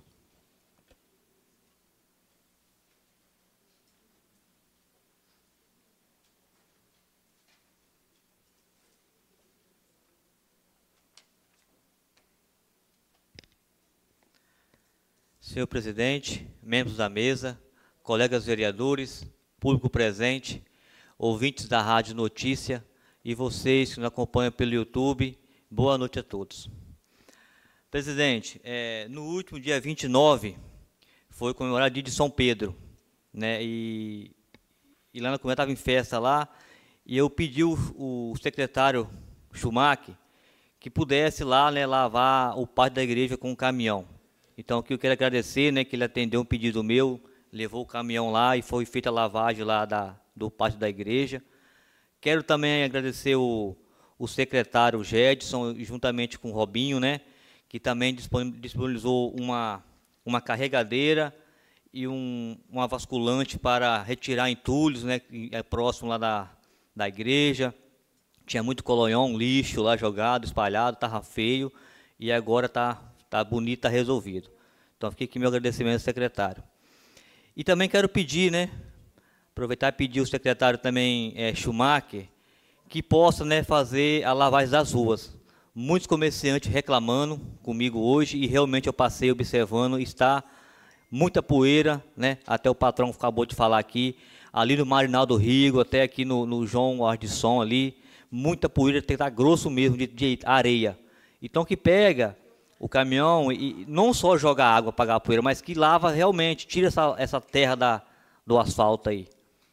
Senhor presidente, membros da mesa, colegas vereadores, público presente, ouvintes da Rádio Notícia e vocês que nos acompanham pelo YouTube, Boa noite a todos. Presidente, no último dia 29, foi comemorado o dia de São Pedro, né? E lá na comunidade estava em festa lá, e eu pedi o secretário Schumacher que pudesse lá, né, lavar o pátio da igreja com um caminhão. Então, aqui eu quero agradecer, né, que ele atendeu um pedido meu, levou o caminhão lá e foi feita a lavagem lá do pátio da igreja. Quero também agradecer o secretário Gedson, juntamente com o Robinho, né, que também disponibilizou uma carregadeira e uma vasculante para retirar entulhos, né, que é próximo lá da igreja. Tinha muito colonhão, lixo lá jogado, espalhado, estava feio, e agora está bonito, está resolvido. Então, fica aqui meu agradecimento ao secretário. E também quero pedir, né, aproveitar e pedir ao secretário também, Schumacher, que possa, né, fazer a lavagem das ruas. Muitos comerciantes reclamando comigo hoje, e realmente eu passei observando, está muita poeira, né, até o patrão acabou de falar aqui, ali no Marinaldo Rigo, até aqui no João Ardisson ali, muita poeira, tem que estar grosso mesmo, de areia. Então, que pega o caminhão e não só joga água para apagar a poeira, mas que lava realmente, tira essa terra do asfalto aí.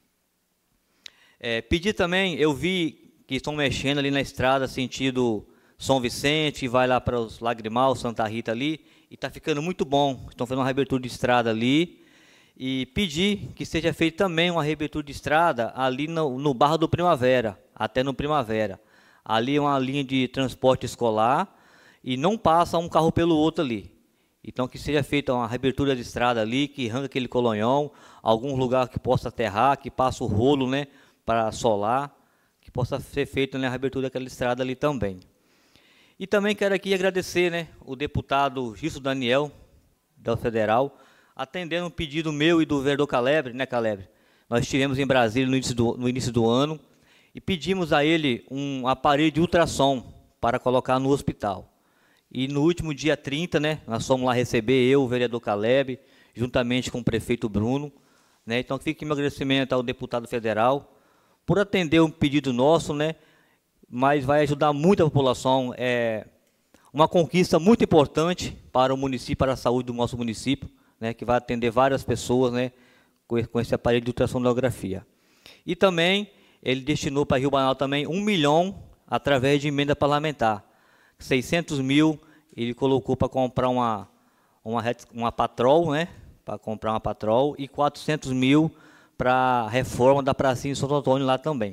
Pedir também, eu vi que estão mexendo ali na estrada, sentido São Vicente, vai lá para os Lagrimal, Santa Rita ali, e está ficando muito bom. Estão fazendo uma reabertura de estrada ali, e pedir que seja feita também uma reabertura de estrada ali no Barra do Primavera, até no Primavera. Ali é uma linha de transporte escolar e não passa um carro pelo outro ali. Então, que seja feita uma reabertura de estrada ali, que arranca aquele colonhão, algum lugar que possa aterrar, que passa o rolo, né, para solar, que possa ser feita, né, a reabertura daquela estrada ali também. E também quero aqui agradecer, né, o deputado Gilson Daniel, da Federal, atendendo um pedido meu e do vereador Calebre, né, Calebre? Nós estivemos em Brasília no início do ano e pedimos a ele um aparelho de ultrassom para colocar no hospital. E no último dia 30, né, nós fomos lá receber, eu, o vereador Calebre, juntamente com o prefeito Bruno, né? Então, fica aqui meu agradecimento ao deputado federal por atender um pedido nosso, né? Mas vai ajudar muito a população. É uma conquista muito importante para o município, para a saúde do nosso município, né, que vai atender várias pessoas, né, com esse aparelho de ultrassonografia. E também ele destinou para Rio Banal também 1 milhão através de emenda parlamentar. 600 mil ele colocou para comprar uma Patrol, né, para comprar uma Patrol, e 400 mil para a reforma da pracinha de Santo Antônio lá também.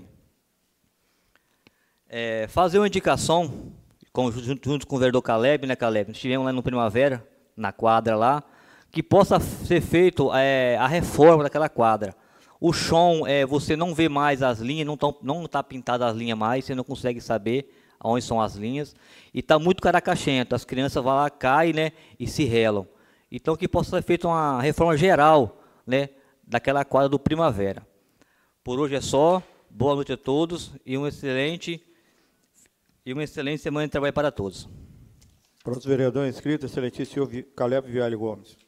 Fazer uma indicação, junto com o vereador Caleb, né, Caleb? Estivemos lá no Primavera, na quadra lá, que possa ser feito a reforma daquela quadra. O chão, você não vê mais as linhas, não está pintada as linhas mais, você não consegue saber onde são as linhas, e está muito caracachento, as crianças vão lá, caem, né, e se relam. Então, que possa ser feita uma reforma geral, né, daquela quadra do Primavera. Por hoje é só, boa noite a todos, e uma excelente semana de trabalho para todos. Próximo vereador inscrito, excelentíssimo senhor Caleb Viale Gomes.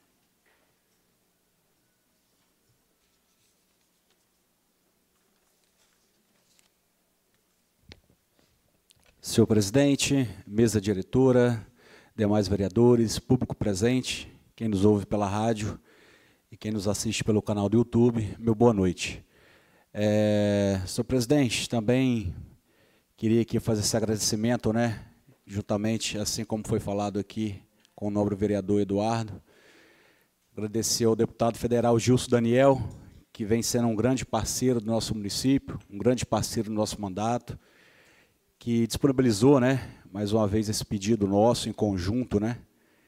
Senhor presidente, mesa diretora, demais vereadores, público presente, quem nos ouve pela rádio e quem nos assiste pelo canal do YouTube, meu boa noite. Senhor presidente, também queria aqui fazer esse agradecimento, né, juntamente, assim como foi falado aqui com o nobre vereador Eduardo, agradecer ao deputado federal Gilson Daniel, que vem sendo um grande parceiro do nosso município, um grande parceiro do nosso mandato, que disponibilizou, né, mais uma vez esse pedido nosso em conjunto, né,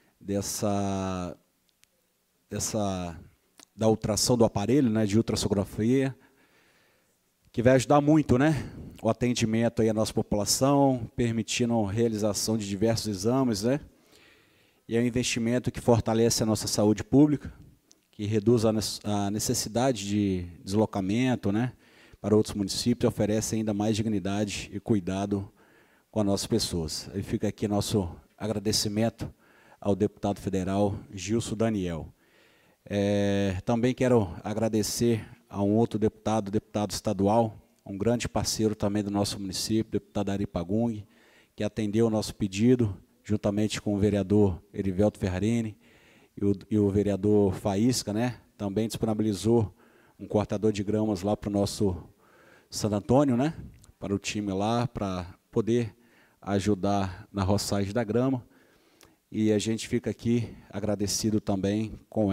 da ultrassom do aparelho, né, de ultrassonografia, que vai ajudar muito, né, o atendimento aí à nossa população, permitindo a realização de diversos exames, né, e é um investimento que fortalece a nossa saúde pública, que reduz a necessidade de deslocamento, né, para outros municípios, e oferece ainda mais dignidade e cuidado com as nossas pessoas. Aí fica aqui nosso agradecimento ao deputado federal Gilson Daniel. Também quero agradecer a um outro deputado estadual, um grande parceiro também do nosso município, deputado Ari Pagung, que atendeu o nosso pedido, juntamente com o vereador Erivelto Ferrarini e o vereador Faísca, né? Também disponibilizou um cortador de gramas lá para o nosso Santo Antônio, né? Para o time lá, para poder ajudar na roçagem da grama. E a gente fica aqui agradecido também com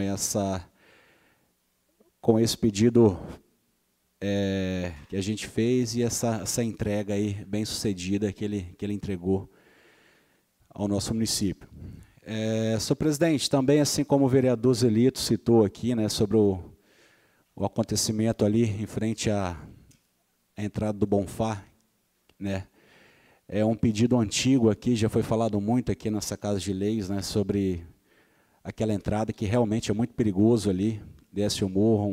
esse pedido que a gente fez e essa entrega aí bem sucedida que ele entregou ao nosso município. Senhor presidente, também assim como o vereador Zelito citou aqui, né, sobre o acontecimento ali em frente à entrada do Bonfá, né, é um pedido antigo aqui, já foi falado muito aqui nessa Casa de Leis, né, sobre aquela entrada que realmente é muito perigoso ali, desce o morro,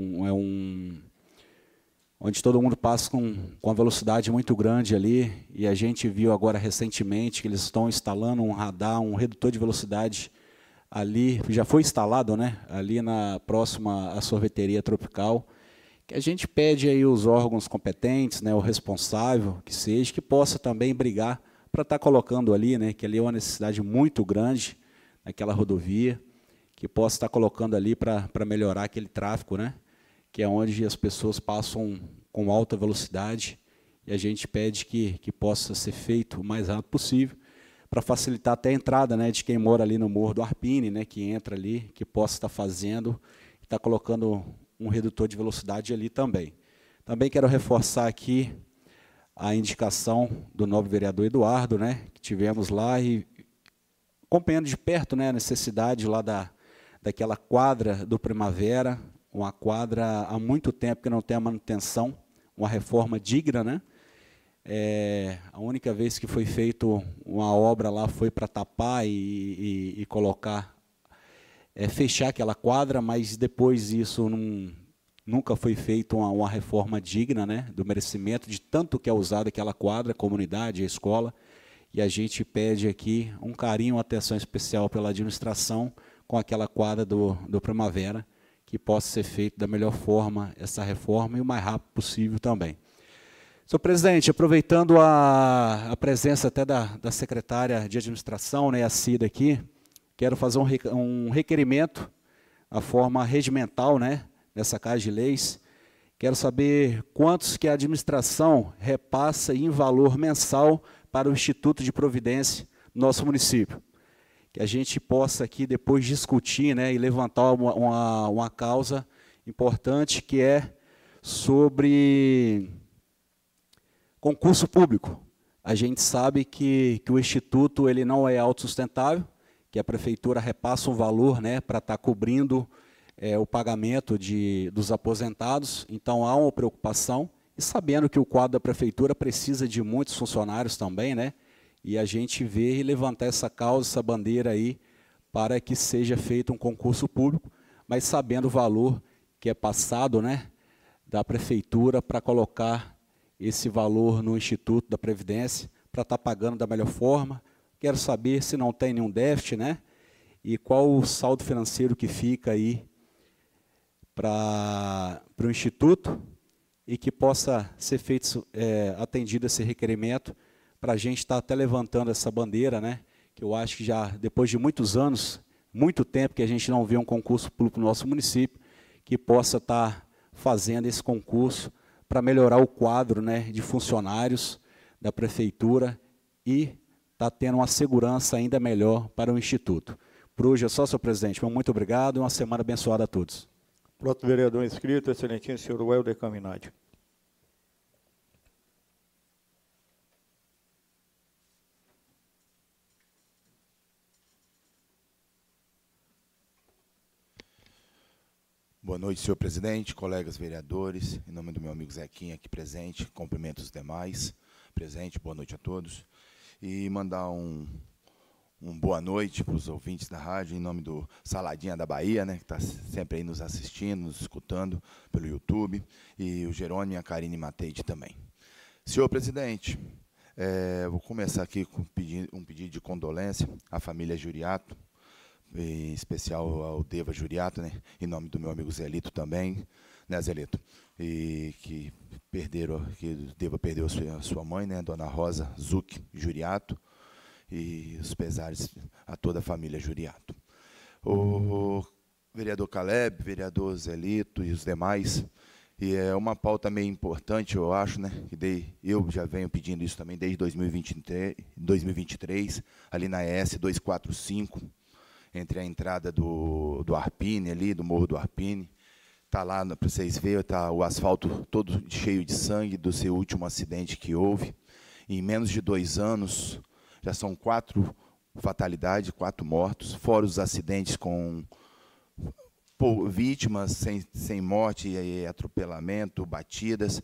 onde todo mundo passa com uma velocidade muito grande ali, e a gente viu agora recentemente que eles estão instalando um radar, um redutor de velocidade ali, já foi instalado, né, ali próxima à sorveteria Tropical, que a gente pede aí os órgãos competentes, né, o responsável, que seja, que possa também brigar para estar colocando ali, né, que ali é uma necessidade muito grande naquela rodovia, que possa estar colocando ali para melhorar aquele tráfego, né, que é onde as pessoas passam com alta velocidade, e a gente pede que possa ser feito o mais rápido possível, para facilitar até a entrada, né, de quem mora ali no Morro do Arpine, né, que entra ali, que possa estar fazendo, estar colocando um redutor de velocidade ali também. Também quero reforçar aqui a indicação do nobre vereador Eduardo, né, que tivemos lá e acompanhando de perto, né, a necessidade lá daquela quadra do Primavera, uma quadra há muito tempo que não tem a manutenção, uma reforma digna, né? A única vez que foi feita uma obra lá foi para tapar e colocar, fechar aquela quadra, mas depois isso nunca foi feita uma reforma digna, né? Do merecimento de tanto que é usada aquela quadra, a comunidade, a escola, e a gente pede aqui um carinho, uma atenção especial pela administração com aquela quadra do Primavera, que possa ser feita da melhor forma essa reforma e o mais rápido possível também. Senhor presidente, aproveitando a presença até da secretária de administração, né, a Cida aqui, quero fazer um requerimento, a forma regimental, né, nessa Casa de Leis. Quero saber quantos que a administração repassa em valor mensal para o Instituto de Providência no nosso município. Que a gente possa aqui depois discutir, né, e levantar uma causa importante, que é sobre concurso público. A gente sabe que o Instituto ele não é autossustentável, que a Prefeitura repassa um valor, né, para estar cobrindo o pagamento dos aposentados, então há uma preocupação, e sabendo que o quadro da Prefeitura precisa de muitos funcionários também, né, e a gente vê e levantar essa causa, essa bandeira aí, para que seja feito um concurso público, mas sabendo o valor que é passado, né, da Prefeitura para colocar esse valor no Instituto da Previdência, para estar pagando da melhor forma. Quero saber se não tem nenhum déficit, né, e qual o saldo financeiro que fica aí para o Instituto, e que possa ser feito, atendido esse requerimento, para a gente estar até levantando essa bandeira, né, que eu acho que já, depois de muitos anos, muito tempo que a gente não vê um concurso público no nosso município, que possa estar fazendo esse concurso para melhorar o quadro, né, de funcionários da Prefeitura e estar tendo uma segurança ainda melhor para o Instituto. Por hoje é só, senhor presidente. Muito obrigado e uma semana abençoada a todos. Próximo vereador inscrito, excelentíssimo senhor Welder Caminati. Boa noite, senhor presidente, colegas vereadores. Em nome do meu amigo Zequinha aqui presente, cumprimento os demais presentes, boa noite a todos. E mandar um boa noite para os ouvintes da rádio, em nome do Saladinha da Bahia, né, que está sempre aí nos assistindo, nos escutando pelo YouTube, e o Jerônimo e a Karine Mateide também. Senhor presidente, vou começar aqui com um pedido de condolência à família Juriato, em especial ao Deva Juriato, né, em nome do meu amigo Zelito também, né, Zelito, e que Deva perdeu a sua mãe, né, Dona Rosa Zuc Juriato, e os pesares a toda a família Juriato. O vereador Caleb, vereador Zelito e os demais, e é uma pauta meio importante, eu acho, né? Eu já venho pedindo isso também desde 2023, ali na ES 245, entre a entrada do Arpine, ali, do Morro do Arpine. Está lá, para vocês verem, está o asfalto todo cheio de sangue do seu último acidente que houve. Em menos de 2 anos, já são 4 fatalidades, 4 mortos, fora os acidentes com vítimas sem morte e atropelamento, batidas.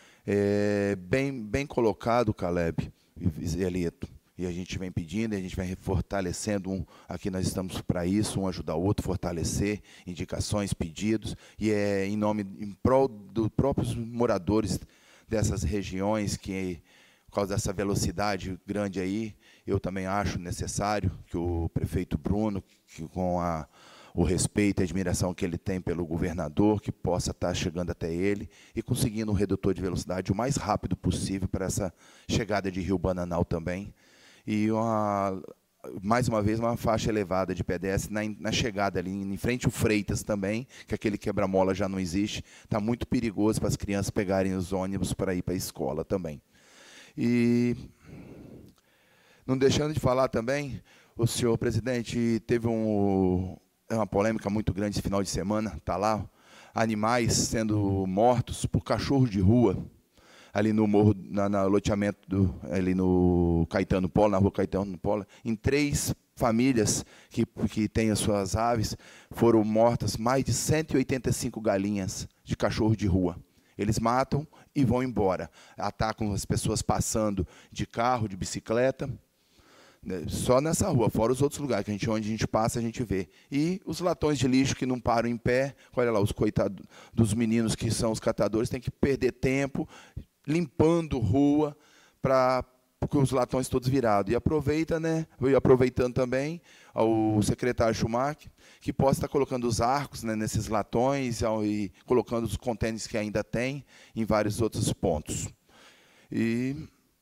Bem colocado, Caleb e Zelito. E a gente vem pedindo, e a gente vem fortalecendo, aqui nós estamos para isso, um ajudar o outro, fortalecer indicações, pedidos, e em prol dos próprios moradores dessas regiões, que, por causa dessa velocidade grande aí, eu também acho necessário que o prefeito Bruno, que com o respeito e a admiração que ele tem pelo governador, que possa estar chegando até ele e conseguindo um redutor de velocidade o mais rápido possível para essa chegada de Rio Bananal também. E, mais uma vez, uma faixa elevada de pedestre na chegada ali, em frente ao Freitas também, que aquele quebra-mola já não existe. Está muito perigoso para as crianças pegarem os ônibus para ir para a escola também. E, não deixando de falar também, o senhor presidente teve uma polêmica muito grande esse final de semana, está lá, animais sendo mortos por cachorros de rua, ali no morro, no loteamento, ali no Caetano Polo, na rua Caetano Polo, em 3 famílias que têm as suas aves, foram mortas mais de 185 galinhas de cachorro de rua. Eles matam e vão embora, atacam as pessoas passando de carro, de bicicleta, só nessa rua, fora os outros lugares, onde a gente passa, a gente vê. E os latões de lixo que não param em pé, olha lá, os coitados dos meninos que são os catadores, têm que perder tempo limpando rua, porque os latões todos virados. E aproveita, né, aproveitando também ao secretário Schumacher, que possa estar colocando os arcos, né, nesses latões e colocando os contêineres que ainda tem em vários outros pontos. E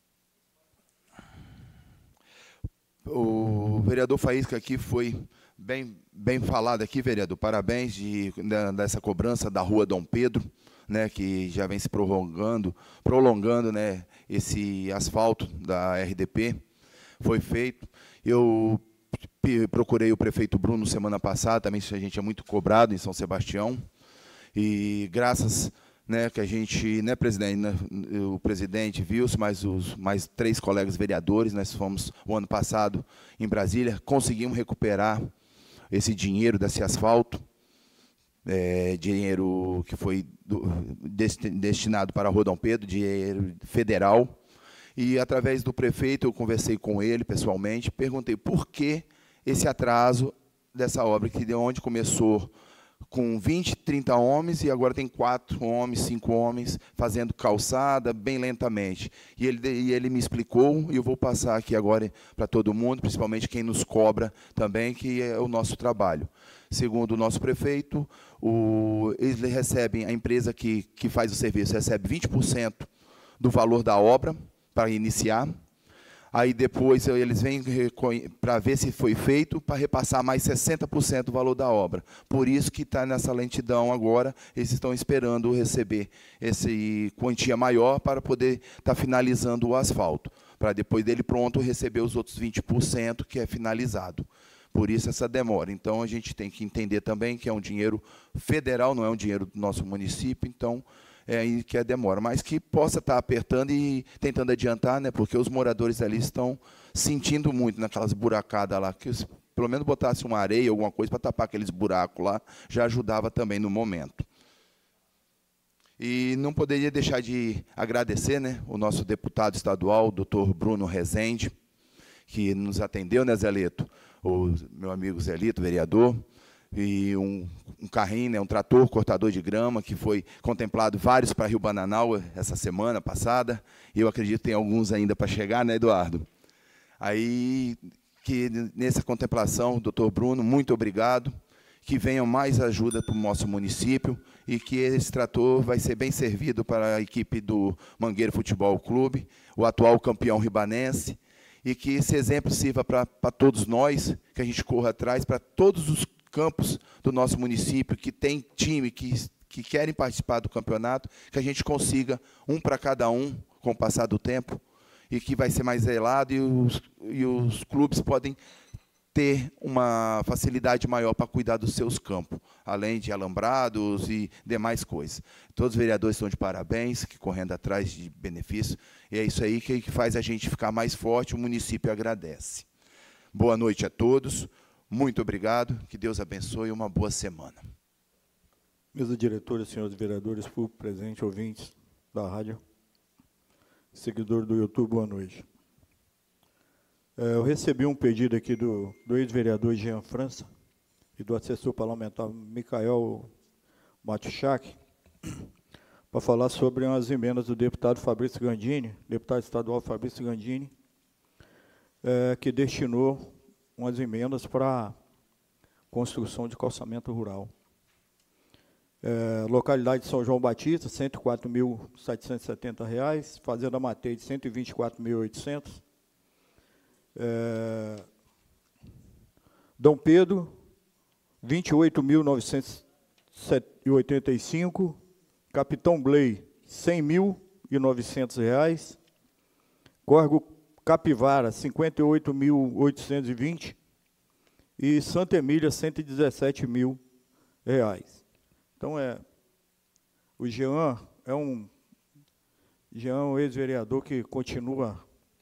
o vereador Faísca aqui foi bem falado aqui, vereador. Parabéns dessa cobrança da rua Dom Pedro, né, que já vem se prolongando, né, esse asfalto da RDP. Foi feito. Eu procurei o prefeito Bruno semana passada, também a gente é muito cobrado em São Sebastião. E graças, né, que a gente, né, presidente, né, o presidente Wilson, mais 3 colegas vereadores, nós fomos o ano passado em Brasília, conseguimos recuperar esse dinheiro desse asfalto, dinheiro que foi destinado para a Rua Dom Pedro, dinheiro federal, e através do prefeito eu conversei com ele pessoalmente, perguntei por que esse atraso dessa obra, que de onde começou com 20, 30 homens, e agora tem 4 homens, 5 homens, fazendo calçada bem lentamente. E ele me explicou, e eu vou passar aqui agora para todo mundo, principalmente quem nos cobra também, que é o nosso trabalho. Segundo o nosso prefeito, eles recebem, a empresa que faz o serviço recebe 20% do valor da obra para iniciar. Aí depois eles vêm para ver se foi feito, para repassar mais 60% do valor da obra. Por isso que está nessa lentidão agora, eles estão esperando receber essa quantia maior para poder estar finalizando o asfalto, para depois dele pronto receber os outros 20% que é finalizado. Por isso essa demora. Então a gente tem que entender também que é um dinheiro federal, não é um dinheiro do nosso município, então é aí que é demora, mas que possa estar apertando e tentando adiantar, né, porque os moradores ali estão sentindo muito naquelas buracadas lá, que pelo menos botasse uma areia, alguma coisa para tapar aqueles buracos lá, já ajudava também no momento. E não poderia deixar de agradecer, né, o nosso deputado estadual, doutor Bruno Rezende, que nos atendeu, né, Zelito, o meu amigo Zelito, vereador, e um carrinho, né, um trator cortador de grama, que foi contemplado vários para Rio Bananal essa semana passada, e eu acredito que tem alguns ainda para chegar, né, Eduardo? Aí, que nessa contemplação, doutor Bruno, muito obrigado, que venham mais ajuda para o nosso município, e que esse trator vai ser bem servido para a equipe do Mangueira Futebol Clube, o atual campeão ribanense, e que esse exemplo sirva para todos nós, que a gente corra atrás, para todos os campos do nosso município, que tem time, que querem participar do campeonato, que a gente consiga um para cada um com o passar do tempo, e que vai ser mais zelado, e os clubes podem ter uma facilidade maior para cuidar dos seus campos, além de alambrados e demais coisas. Todos os vereadores estão de parabéns, que correndo atrás de benefícios, e é isso aí que faz a gente ficar mais forte, o município agradece. Boa noite a todos, muito obrigado, que Deus abençoe e uma boa semana. Mesa diretora, senhores vereadores, público presente, ouvintes da rádio, seguidor do YouTube, boa noite. Eu recebi um pedido aqui do ex-vereador Jean França e do assessor parlamentar Micael Matuchak para falar sobre as emendas do deputado Fabrício Gandini, deputado estadual Fabrício Gandini, que destinou umas emendas para construção de calçamento rural. Localidade de São João Batista, R$ 104.770, Fazenda Matei de R$ 124.800, Dom Pedro, R$ 28.985, Capitão Blei, R$ 100.900, Córrego Capivara, R$ 58.820 e Santa Emília, R$ 117.000. Então, o Jean é um ex-vereador que continua,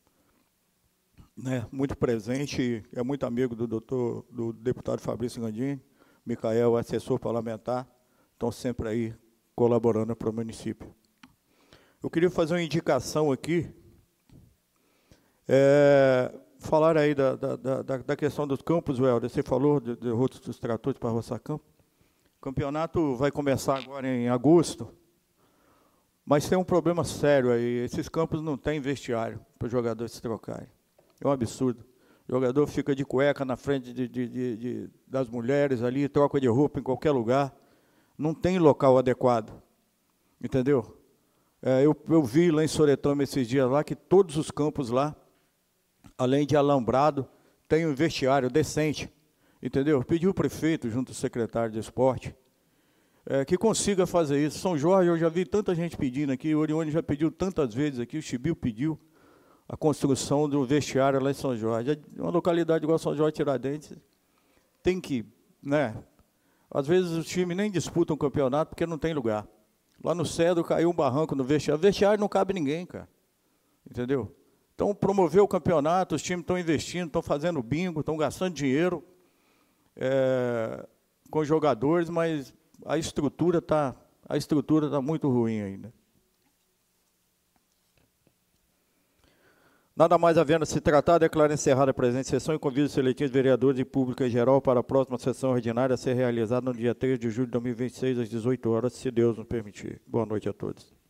né, muito presente, é muito amigo do deputado Fabrício Gandini, Micael, assessor parlamentar, estão sempre aí colaborando para o município. Eu queria fazer uma indicação aqui, falar aí da questão dos campos, Welder, você falou de rotas dos tratores para roçar campo. O campeonato vai começar agora em agosto, mas tem um problema sério aí, esses campos não têm vestiário para os jogadores se trocarem. É um absurdo. O jogador fica de cueca na frente das mulheres ali, troca de roupa em qualquer lugar. Não tem local adequado. Entendeu? Eu vi lá em Soretama esses dias lá que todos os campos lá, além de alambrado, tem um vestiário decente. Entendeu? Pediu o prefeito, junto ao secretário de esporte, que consiga fazer isso. São Jorge, eu já vi tanta gente pedindo aqui, o Orione já pediu tantas vezes aqui, o Chibiu pediu a construção do vestiário lá em São Jorge. Uma localidade igual São Jorge Tiradentes tem que, né? Às vezes os times nem disputam o campeonato porque não tem lugar. Lá no Cedro caiu um barranco no vestiário. O vestiário não cabe ninguém, cara. Entendeu? Então, promover o campeonato, os times estão investindo, estão fazendo bingo, estão gastando dinheiro com jogadores, mas a estrutura tá muito ruim ainda. Nada mais havendo se tratar, declaro encerrada a presente sessão e convido os seletivos vereadores e público em geral para a próxima sessão ordinária a ser realizada no dia 3 de julho de 2026, às 18 horas, se Deus nos permitir. Boa noite a todos.